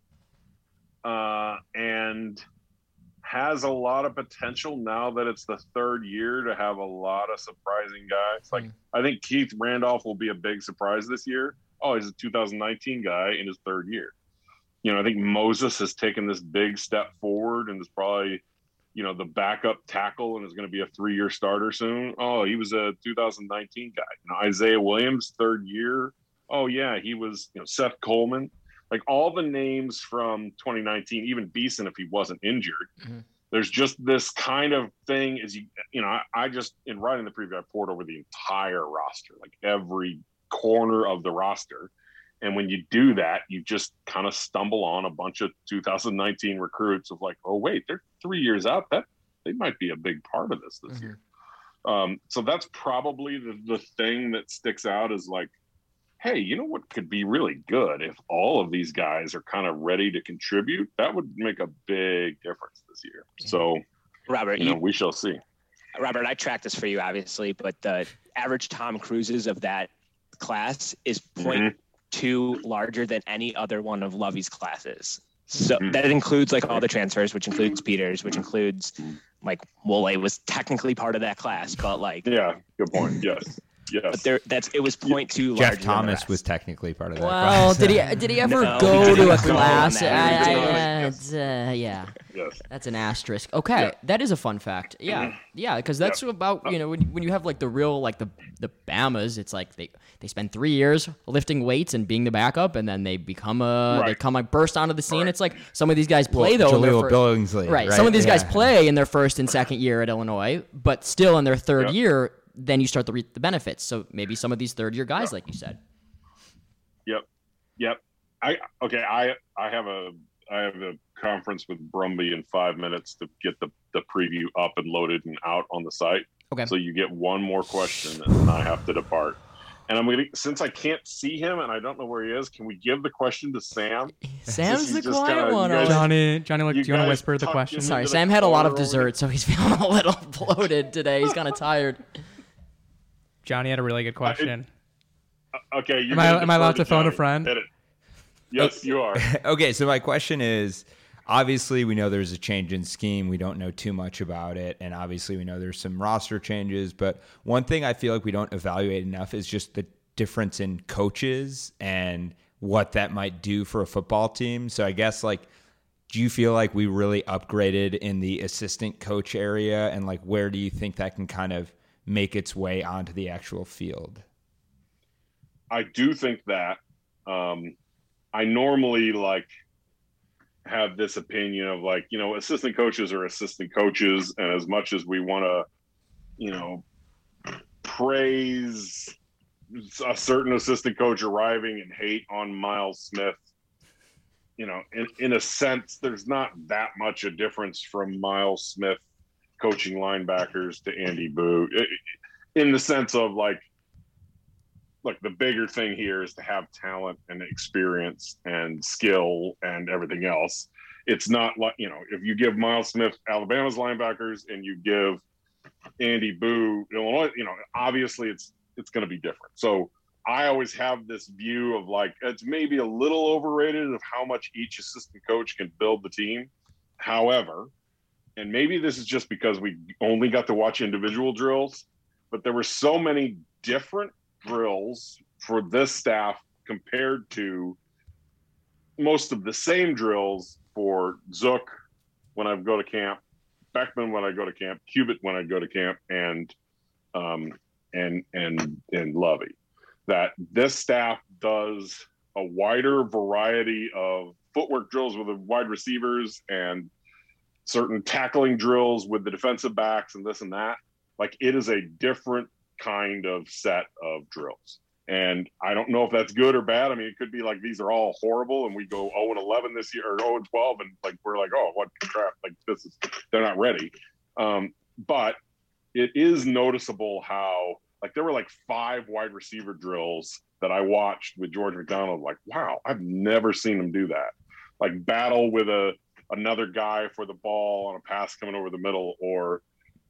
uh, and has a lot of potential now that it's the third year to have a lot of surprising guys. Like, I think Keith Randolph will be a big surprise this year. Oh, he's a two thousand nineteen guy in his third year. You know, I think Moses has taken this big step forward and is probably, you know, the backup tackle and is going to be a three-year starter soon. Oh, he was a two thousand nineteen guy. You know, Isaiah Williams, third year. Oh, yeah, he was, you know, Seth Coleman. Like, all the names from twenty nineteen, even Beeson if he wasn't injured. Mm-hmm. There's just this kind of thing as you, you know, I, I just, in writing the preview, I poured over the entire roster, like every corner of the roster. And when you do that, you just kind of stumble on a bunch of two thousand nineteen recruits of like, oh, wait, they're three years out. That they might be a big part of this this mm-hmm. year. Um, so that's probably the, the thing that sticks out is like, hey, you know what could be really good if all of these guys are kind of ready to contribute? That would make a big difference this year. So, Robert, you know, you, we shall see. Robert, I tracked this for you, obviously, but the average Tom Cruises of that class is point mm-hmm. two larger than any other one of Lovey's classes. So mm-hmm. that includes like all the transfers, which includes Peters, which includes like Wole was technically part of that class, but like yeah, good point. Yes, yes. But there, that's it was point two. Jeff larger Thomas was technically part of that. Well, class. did he did he ever No, go he to a didn't go class? on I, that. I, He uh, did. it's, uh, yeah, Yes. that's an asterisk. Okay, Yeah. that is a fun fact. Yeah, yeah, because that's Yeah. about you know when when you have like the real like the the Bamas, it's like they they spend three years lifting weights and being the backup, and then they become a Right. they come like burst onto the scene. Right. It's like some of these guys play Well, though. in their Jaleel fir- Billingsley, right. right? Some of these guys Yeah. play in their first and second year at Illinois, but still in their third Yep. year, then you start to reap the benefits. So maybe some of these third year guys, Yep. like you said. Yep. Yep. I okay. I I have a I have a conference with Brumby in five minutes to get the the preview up and loaded and out on the site. Okay. So you get one more question and then I have to depart. And I'm gonna since I can't see him and I don't know where he is. Can we give the question to Sam? Sam's Since the you just quiet kinda- one. you guys- Johnny, Johnny, look, You do you want to guys whisper the tucked question? in- Sorry, into the Sam had a lot of corner over dessert, so he's feeling a little bloated today. He's kind of tired. Johnny had a really good question. Uh, okay. You Am I- can am I allowed defer to phone a Johnny. friend? Hit it. Yes, you are. Okay, so my question is, obviously we know there's a change in scheme. We don't know too much about it, and obviously we know there's some roster changes. But one thing I feel like we don't evaluate enough is just the difference in coaches and what that might do for a football team. So I guess, like, do you feel like we really upgraded in the assistant coach area, and like where do you think that can kind of make its way onto the actual field? I do think that um, I normally like have this opinion of like, you know, assistant coaches are assistant coaches. And as much as we want to, you know, praise a certain assistant coach arriving and hate on Miles Smith, you know, in, in a sense, there's not that much a difference from Miles Smith coaching linebackers to Andy Boo it, in the sense of like, look, the bigger thing here is to have talent and experience and skill and everything else. It's not like, you know, if you give Miles Smith Alabama's linebackers and you give Andy Boo Illinois, you know, obviously it's it's going to be different. So I always have this view of like, it's maybe a little overrated of how much each assistant coach can build the team. However, and maybe this is just because we only got to watch individual drills, but there were so many different drills for this staff compared to most of the same drills for Zook when I go to camp, Beckman when I go to camp, Cubitt when I go to camp, and um, and and and Lovey. That this staff does a wider variety of footwork drills with the wide receivers and certain tackling drills with the defensive backs and this and that. Like, it is a different kind of set of drills. And I don't know if that's good or bad. I mean, it could be like these are all horrible and we go oh and eleven this year, or oh and twelve, and like we're like, oh, what crap, like this is, they're not ready. Um, but it is noticeable how, like, there were like five wide receiver drills that I watched with George McDonald. Like, wow, I've never seen him do that. Like, battle with a another guy for the ball on a pass coming over the middle, or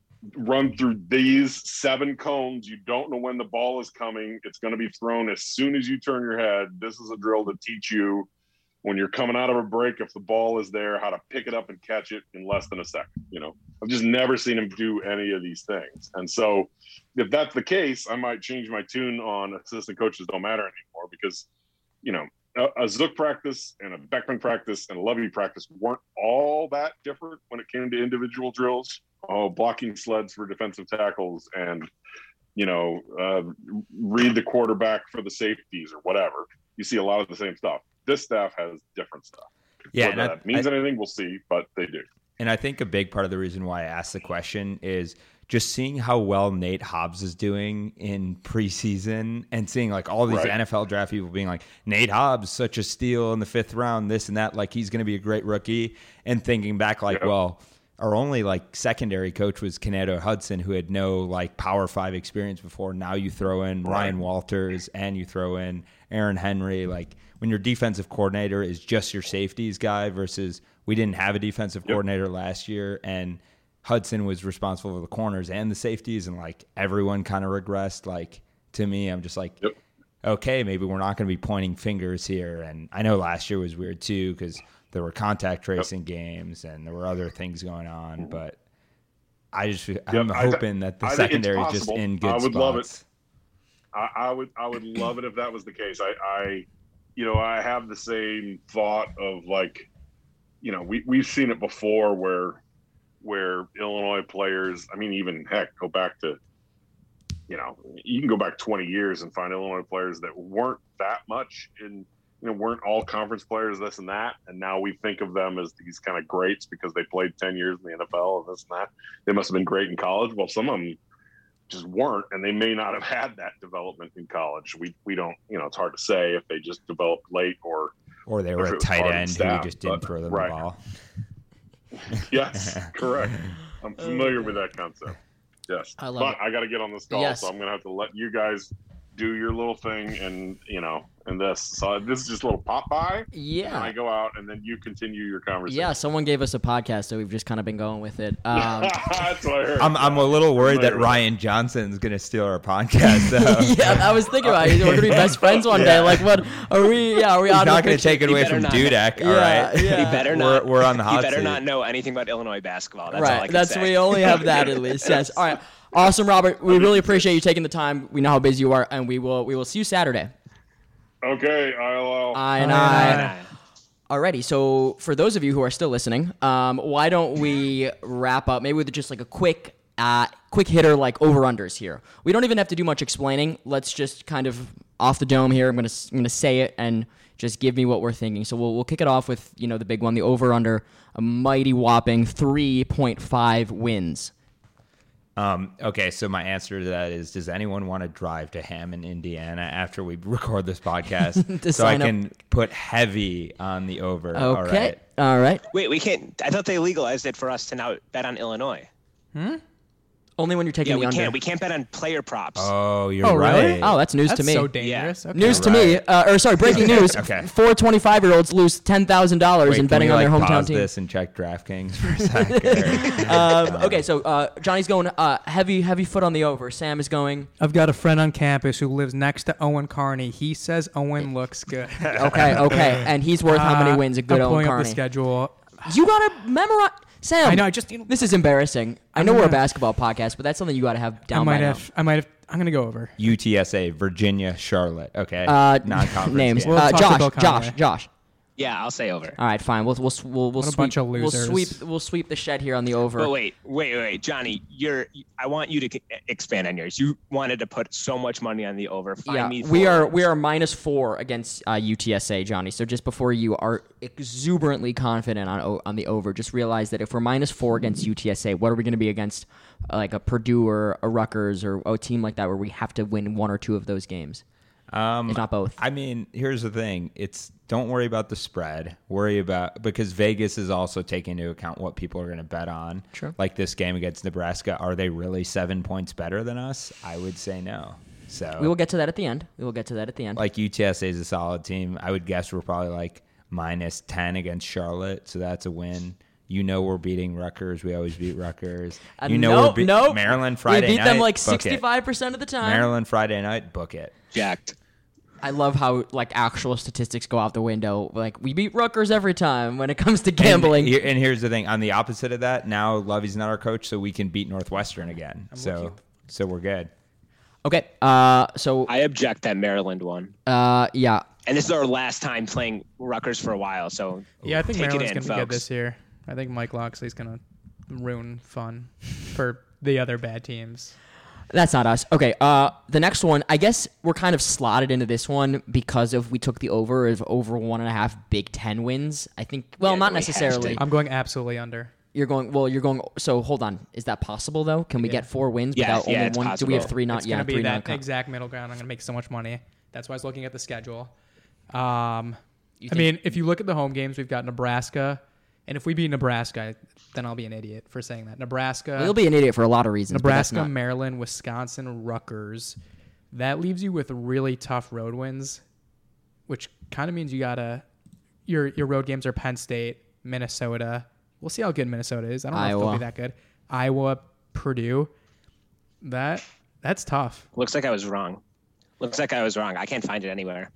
run through these seven cones. You don't know when the ball is coming. It's going to be thrown as soon as you turn your head. This is a drill to teach you when you're coming out of a break, if the ball is there, how to pick it up and catch it in less than a second. You know, I've just never seen him do any of these things. And so if that's the case, I might change my tune on assistant coaches don't matter anymore, because, you know, a, a Zook practice and a Beckman practice and a Lovey practice weren't all that different when it came to individual drills. Oh, blocking sleds for defensive tackles and, you know, uh, read the quarterback for the safeties or whatever. You see a lot of the same stuff. This staff has different stuff. Yeah, Whether that I, means I, anything, we'll see, but they do. And I think a big part of the reason why I asked the question is just seeing how well Nate Hobbs is doing in preseason and seeing like all these right. N F L draft people being like, Nate Hobbs, such a steal in the fifth round, this and that, like he's going to be a great rookie. And thinking back like, yep. well, our only like secondary coach was Kanedo Hudson, who had no like Power Five experience before. Now you throw in right. Ryan Walters and you throw in Aaron Henry. Like when your defensive coordinator is just your safeties guy versus we didn't have a defensive yep. coordinator last year, and Hudson was responsible for the corners and the safeties, and like everyone kind of regressed. Like to me, I'm just like, yep. okay, maybe we're not going to be pointing fingers here. And I know last year was weird too because there were contact tracing yep. games and there were other things going on, but I just I'm yep. hoping that the I, secondary is just in good spots. I would spots. love it. I, I would I would love it if that was the case. I, I you know I have the same thought of like, you know, we we've seen it before where where Illinois players. I mean, even heck, go back to, you know, you can go back twenty years and find Illinois players that weren't that much in. You know, weren't all conference players, this and that, and now we think of them as these kind of greats because they played ten years in the N F L and this and that. They must have been great in college. Well, some of them just weren't, and they may not have had that development in college. We we don't, you know, it's hard to say if they just developed late or or they were a tight end staff, who just didn't but, throw them right. the ball. Yes, correct. I'm familiar with that concept. Yes, I love but it. I got to get on this call, yes. so I'm going to have to let you guys do your little thing, and you know, and this. So this is just a little pop by. Yeah. And I go out, and then you continue your conversation. Yeah. Someone gave us a podcast, so we've just kind of been going with it. Um, That's what I heard. I'm I'm a little worried that Ryan Johnson's gonna steal our podcast. Though. Yeah, I was thinking about it. We're gonna be best friends one yeah. day. Like, what are we? Yeah, are we? He's on not gonna take it away from Dudek. All yeah, right. Yeah. He better not. We're, we're on the hot He better seat. not know anything about Illinois basketball. That's right. all I can That's say. we only have that at least. Yes. All right. Awesome, Robert. We really appreciate you taking the time. We know how busy you are, and we will we will see you Saturday. Okay, I'll. I and I. Alrighty, so for those of you who are still listening, um, why don't we wrap up maybe with just like a quick, uh, quick hitter like over-unders here. We don't even have to do much explaining. Let's just kind of off the dome here. I'm gonna I'm gonna say it and just give me what we're thinking. So we'll we'll kick it off with you know the big one, the over-under, a mighty whopping three point five wins. Um, okay, so my answer to that is, does anyone want to drive to Hammond, Indiana after we record this podcast so I can up. put heavy on the over? Okay. All right. All right. Wait, we can't. I thought they legalized it for us to now bet on Illinois. Hmm? Only when you're taking yeah, the we under. can't. We can't bet on player props. Oh, you're oh, right. Really? Oh, that's news that's to me. so dangerous. Yeah. Okay. News to right. me. Uh, or sorry, breaking news. Okay. Four twenty-five-year-olds lose ten thousand dollars in Wait, betting can we, on like, their hometown pause team. this and check DraftKings for a second. um, okay, so uh, Johnny's going uh, heavy, heavy foot on the over. Sam is going. I've got a friend on campus who lives next to Owen Carney. He says Owen looks good. Okay, okay, and he's worth how many wins? A good I'm Owen pulling Carney. up the schedule. You gotta memorize. Sam, I know. I just. You know, this is embarrassing. I know I'm we're a gonna- basketball podcast, but that's something you gotta have down I might by have. I might have. I'm gonna go over. U T S A, Virginia, Charlotte. Okay. now. Uh, Non-conference names. game. We'll Uh, talk Josh, about Josh, Kanye. Josh. Yeah, I'll say over. All right, fine. We'll we'll we'll, we'll What a sweep bunch of we'll losers. sweep we'll sweep the shed here on the over. But wait, wait, wait, Johnny, you're. I want you to c- expand on yours. You wanted to put so much money on the over. Find yeah, me we four are wins. we are minus four against uh, U T S A, Johnny. So just before you are exuberantly confident on o- on the over, just realize that if we're minus four against U T S A, what are we going to be against uh, like a Purdue or a Rutgers or a team like that where we have to win one or two of those games, Um, if not both? I mean, here's the thing. It's don't worry about the spread. Worry about because Vegas is also taking into account what people are going to bet on. Sure. Like this game against Nebraska, are they really seven points better than us? I would say no. So We will get to that at the end. We will get to that at the end. like U T S A is a solid team. I would guess we're probably like minus ten against Charlotte, so that's a win. You know we're beating Rutgers. We always beat Rutgers. Uh, You know nope, we're beating nope. Maryland Friday we beat night. them like book it. sixty-five percent of the time. Maryland Friday night, book it. jacked. I love how like actual statistics go out the window. Like we beat Rutgers every time when it comes to gambling. And, here- and here's the thing: on the opposite of that, now Lovey's not our coach, so we can beat Northwestern again. So, so we're good. Okay, uh, so I object that Maryland one. uh, yeah, And this is our last time playing Rutgers for a while, so Yeah, I think take Maryland's it in, gonna be good folks. this year. I think Mike Loxley's gonna ruin fun for the other bad teams. that's not us. Okay, uh, the next one, I guess we're kind of slotted into this one because of we took the over of over one and a half Big Ten wins. I think, well, Yeah, not we have to. necessarily. I'm going absolutely under. You're going well. You're going. So hold on. Is that possible though? Can we Yeah. get four wins Yeah, without yeah, only it's one? Do we have possible. three? Not It's yeah, gonna be three that non-con. exact middle ground. I'm gonna make so much money. That's why I was looking at the schedule. Um, You I think- mean, if you look at the home games, we've got Nebraska, and if we beat Nebraska, then I'll be an idiot for saying that. Nebraska, Well, you'll be an idiot for a lot of reasons. but that's Nebraska, not- Maryland, Wisconsin, Rutgers. That leaves you with really tough road wins, which kind of means you gotta your your road games are Penn State, Minnesota. We'll see how good Minnesota is. I don't know if Iowa. they'll be that good. Iowa, Purdue. That that's tough. Looks like I was wrong. Looks like I was wrong. I can't find it anywhere.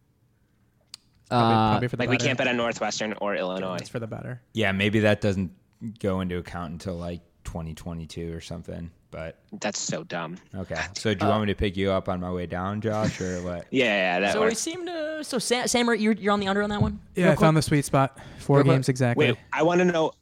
Probably, Uh, probably for the Like we better. can't bet on Northwestern or Illinois. It's for the better. Yeah, maybe that doesn't go into account until like twenty twenty-two or something. But That's so dumb. okay. So do you want me to pick you up on my way down, Josh, or what? Yeah, yeah, that So we works. seem to. So Sam, Sam you're you're on the under on that one. Yeah, Real I quick? found the sweet spot. Four Real quick. games exactly. Wait, I want to know.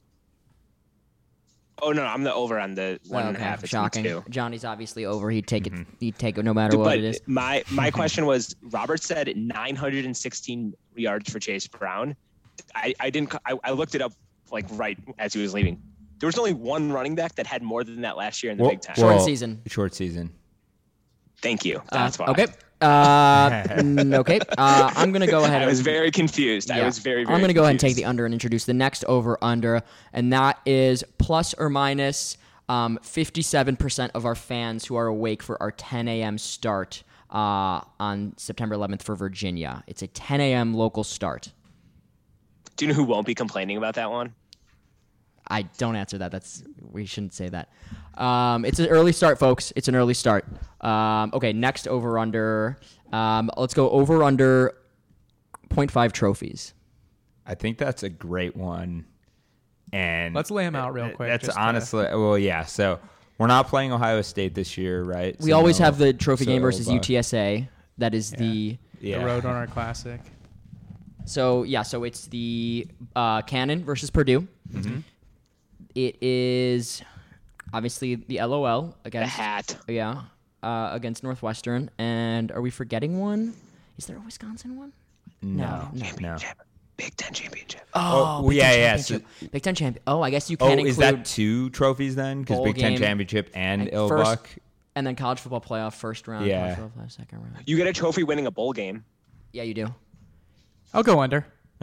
Oh no, I'm the over on the one and a Okay, half. It's shocking. two. Johnny's obviously over. He'd take it. He'd take it no matter what But it is. my my question was, Robert said nine hundred sixteen yards for Chase Brown. I, I didn't. I, I looked it up like right as he was leaving. There was only one running back that had more than that last year in the Well- Big Ten. Short well, season. Short season. Thank you. Uh, That's why. Okay. Uh, mm, okay. Uh, I'm gonna go ahead. I was and- very confused. I Yeah. was very. very I'm going to go ahead and take confused. the under and introduce the next over under, and that is plus or minus um, fifty-seven percent of our fans who are awake for our ten a.m. start uh, on September eleventh for Virginia. It's a ten a.m. local start. Do you know who won't be complaining about that one? I don't answer that. That's we shouldn't say that. Um, it's an early start, folks. It's an early start. Um, okay, next over under. Um, let's go over under zero point five trophies. I think that's a great one. And Let's lay 'em out real quick, That's just to- honestly, well, yeah. So we're not playing Ohio State this year, right? We So always no- have the trophy game so, versus uh, U T S A. That is the Yeah. The Roadrunner Classic. so yeah. So it's the uh, Cannon versus Purdue. Mm-hmm. It is obviously the L O L The against hat. yeah uh, against Northwestern. And are we forgetting one? Is there a Wisconsin one? No, No, no. Big Ten championship. Oh, well, Big yeah, Ten yeah, championship. Big Ten champion. Oh, I guess you can Oh, include is that two trophies then? Because bowl Big Ten game, championship and like, Ilbuck. first- and then college football playoff first round. Yeah. College football playoff second round. You get a trophy winning a bowl game. Yeah, you do. I'll go under.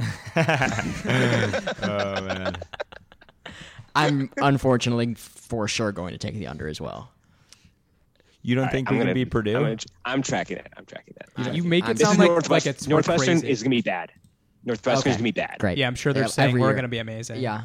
Oh man. I'm unfortunately for sure going to take the under as well. You don't All right, think I'm we can gonna- beat Purdue? I'm, gonna, I'm tracking it. I'm tracking that. You make it I'm- This sound is like, Northwest- like it's we're Northwestern crazy. is gonna be bad. Northwestern's Okay. gonna be bad. Great. Yeah, I'm sure they're Yeah, saying every we're year. going to be amazing. Yeah.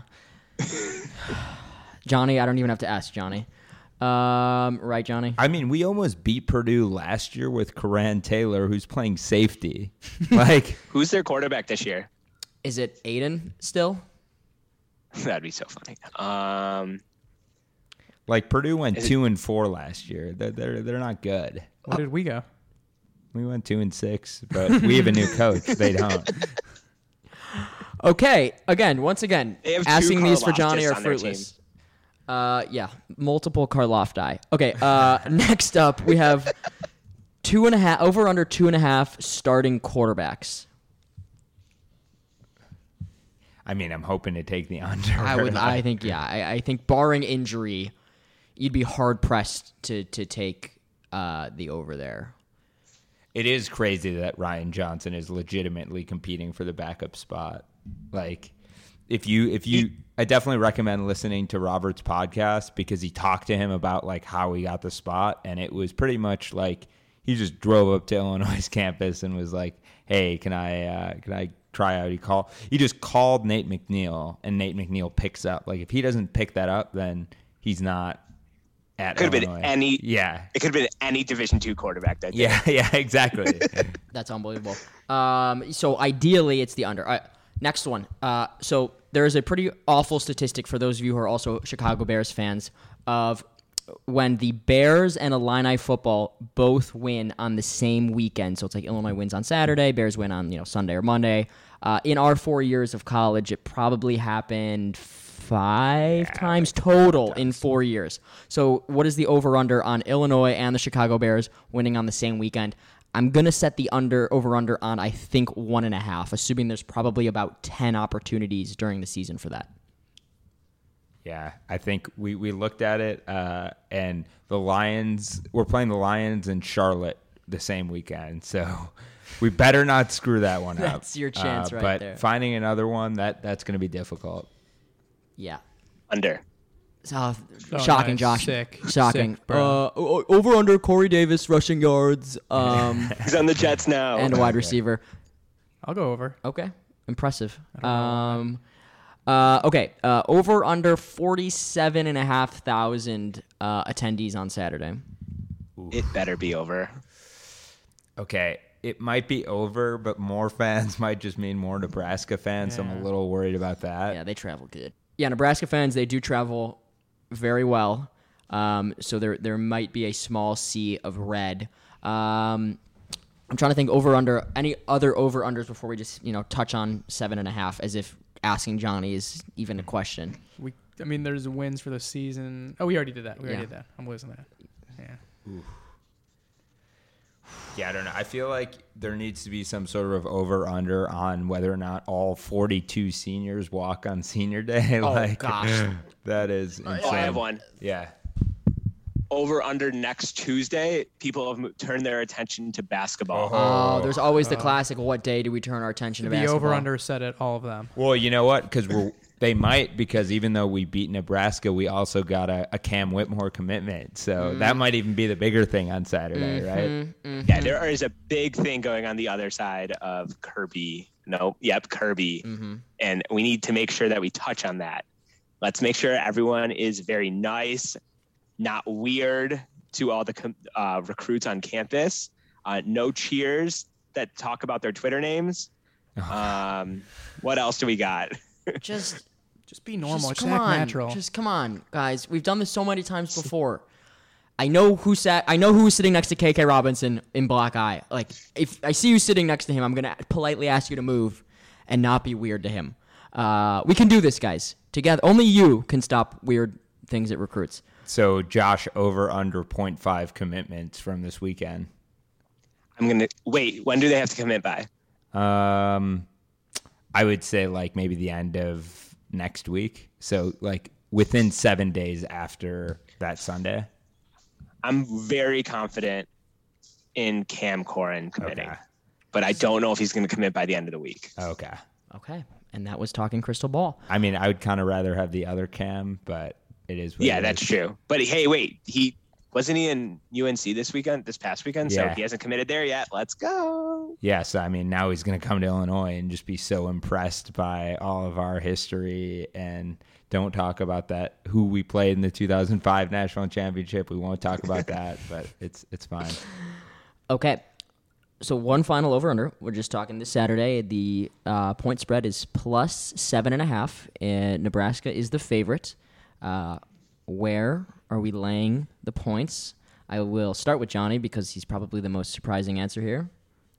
Johnny, I don't even have to ask Johnny. Um, right, Johnny? I mean, we almost beat Purdue last year with Karan Taylor, who's playing safety. Like, Who's their quarterback this year? Is it Aiden still? That'd be so funny. Um, like Purdue went Is it- two and four last year. They're they're they're not good. Where did we go? We went two and six, but we have a new coach. They don't. Okay, again, once again, They have two asking these for Johnny Karloftis are on their fruitless. Uh, yeah, multiple Karlofti. Okay, uh, next up we have two and a half over under two and a half starting quarterbacks. I mean, I'm hoping to take the under. I would. I think. Yeah. I, I think barring injury, you'd be hard pressed to to take uh, the over there. It is crazy that Ryan Johnson is legitimately competing for the backup spot. Like, if you, if you, I definitely recommend listening to Robert's podcast because he talked to him about like how he got the spot, and it was pretty much like he just drove up to Illinois' campus and was like, "Hey, can I, uh, can I try out?" He called. He just called Nate McNeil, and Nate McNeil picks up. Like, if he doesn't pick that up, then he's not. Could have been any. Yeah. It could have been any Division two quarterback that day. Yeah, yeah, exactly. That's unbelievable. Um, so ideally, it's the under. All right, next one. Uh, so there is a pretty awful statistic for those of you who are also Chicago Bears fans of when the Bears and Illini football both win on the same weekend. So it's like Illinois wins on Saturday, Bears win on you know Sunday or Monday. Uh, in our four years of college, it probably happened five yeah, times total in four years. So what is the over-under on Illinois and the Chicago Bears winning on the same weekend? I'm going to set the under over-under on, I think, one and a half, assuming there's probably about ten opportunities during the season for that. Yeah, I think we, we looked at it, uh, and the Lions, we're playing the Lions in Charlotte the same weekend, so we better not screw that one up. That's your chance uh, right but there. But finding another one, that that's going to be difficult. Yeah. Under. Uh, Oh, shocking, nice. Josh. Sick. Shocking. Sick, bro. Uh, o- over under Corey Davis rushing yards. Um, He's on the Jets now. and a wide receiver. I'll go over. Okay. Impressive. Um, uh, okay. Uh, over under forty-seven and a half thousand uh, attendees on Saturday. It better be over. Okay, it might be over, but more fans might just mean more Nebraska fans. So I'm a Yeah. little worried about that. Yeah, they travel good. Yeah, Nebraska fans, they do travel very well. Um, so there there might be a small sea of red. Um, I'm trying to think over under any other over unders before we just you know touch on seven and a half, as if asking Johnny is even a question. We, I mean, there's wins for the season. Oh, we already did that. We already Yeah. did that. I'm losing that. Yeah. Oof. Yeah, I don't know. I feel like there needs to be some sort of over-under on whether or not all forty-two seniors walk on senior day. Oh, like, gosh. That is insane. Oh, I have one. Yeah. Over under next Tuesday, people have mo- turned their attention to basketball. Oh, there's always the classic. What day do we turn our attention to The basketball? over under set at all of them. Well, you know what? Because we're they might because even though we beat Nebraska, we also got a, a Cam Whitmore commitment. So that might even be the bigger thing on Saturday, right? Yeah, there is a big thing going on the other side of Kirby. No, yep, Kirby. And we need to make sure that we touch on that. Let's make sure everyone is very nice, not weird to all the com- uh, recruits on campus. Uh, no cheers that talk about their Twitter names. Um, what else do we got? Just Just be normal. Just Just, come act on, natural. Just come on, guys. We've done this so many times before. I know who sat. I know who was sitting next to K K Robinson in Black Eye. Like, if I see you sitting next to him, I'm gonna politely ask you to move and not be weird to him. Uh, we can do this, guys. Together, only you can stop weird things at recruits. So Josh over under zero point five commitments from this weekend. I'm going to wait. When do they have to commit by? Um, I would say like maybe the end of next week. So like within seven days after that Sunday. I'm very confident in Cam Corrin committing, Okay. but I don't know if he's going to commit by the end of the week. Okay. Okay, and that was talking crystal ball. I mean, I would kind of rather have the other Cam, but it is what Yeah, it that's is. true. But hey, wait, he wasn't he in U N C this weekend, this past weekend? So Yeah. he hasn't committed there yet. Let's go. Yes, I mean, now he's going to come to Illinois and just be so impressed by all of our history. And don't talk about that, who we played in the two thousand five National Championship. We won't talk about that, but it's it's fine. Okay. So one final over under. We're just talking this Saturday. The uh, point spread is plus seven and a half. And Nebraska is the favorite. Uh, where are we laying the points? I will start with Johnny because he's probably the most surprising answer here.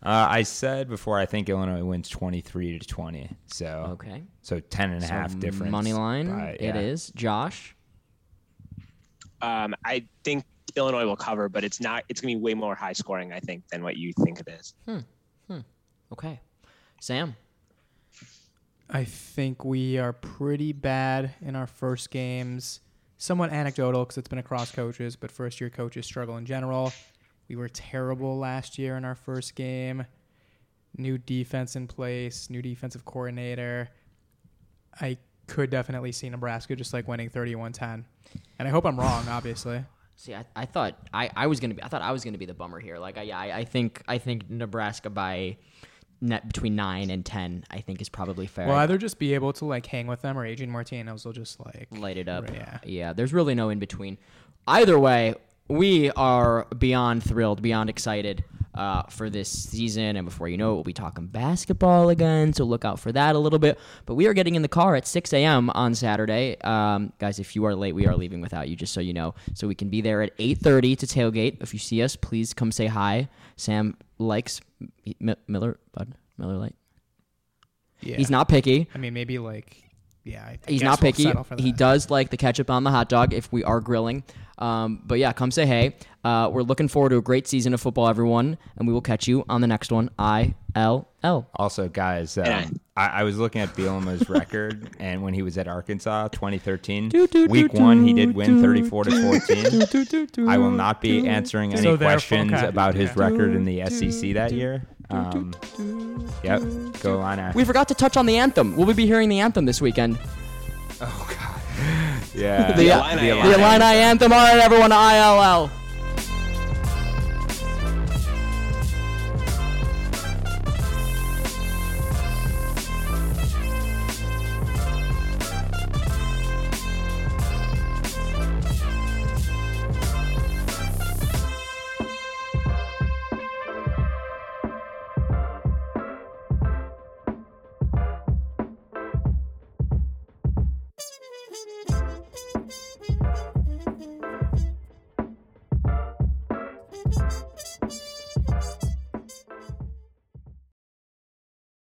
Uh, I said before, I think Illinois wins twenty-three to twenty. So Okay. So ten and a half So difference. money line. by- It yeah. is. Josh. Um, I think Illinois will cover, but it's not. It's going to be way more high scoring, I think, than what you think it is. Okay. Sam. I think we are pretty bad in our first games. Somewhat anecdotal because it's been across coaches, but first-year coaches struggle in general. We were terrible last year in our first game. New defense in place, new defensive coordinator. I could definitely see Nebraska just like winning thirty-one ten. And I hope I'm wrong, obviously. See, I, I thought I, I was gonna be I thought I was gonna be the bummer here. Like I I, I think I think Nebraska by net between nine and ten I think is probably fair. We'll either just be able to like hang with them or Adrian Martinez will just like Light it up. Yeah. Yeah, there's really no in between. Either way, we are beyond thrilled, beyond excited uh, for this season. And before you know it, we'll be talking basketball again, so look out for that a little bit. But we are getting in the car at six a.m. on Saturday. Um, guys, if you are late, we are leaving without you, just so you know. So we can be there at eight thirty to tailgate. If you see us, please come say hi. Sam likes M- Miller, Bud, Miller Lite. Yeah. He's not picky. I mean, maybe like, yeah. I He's guess not we'll picky. settle for He that. does like the ketchup on the hot dog if we are grilling. Um, but yeah, come say hey. Uh, we're looking forward to a great season of football, everyone, and we will catch you on the next one. I L L. Also, guys, um, I, I was looking at Bielema's record, and when he was at Arkansas, twenty thirteen, week one, he did win thirty-four to fourteen. I will not be answering any So therefore, questions okay. about his Yeah. record in the S E C that year. Um, yep, go Illini. We forgot to touch on the anthem. Will we be hearing the anthem this weekend? Oh God, yeah, The, Illini the anthem. Illini anthem. All right, everyone. I L L.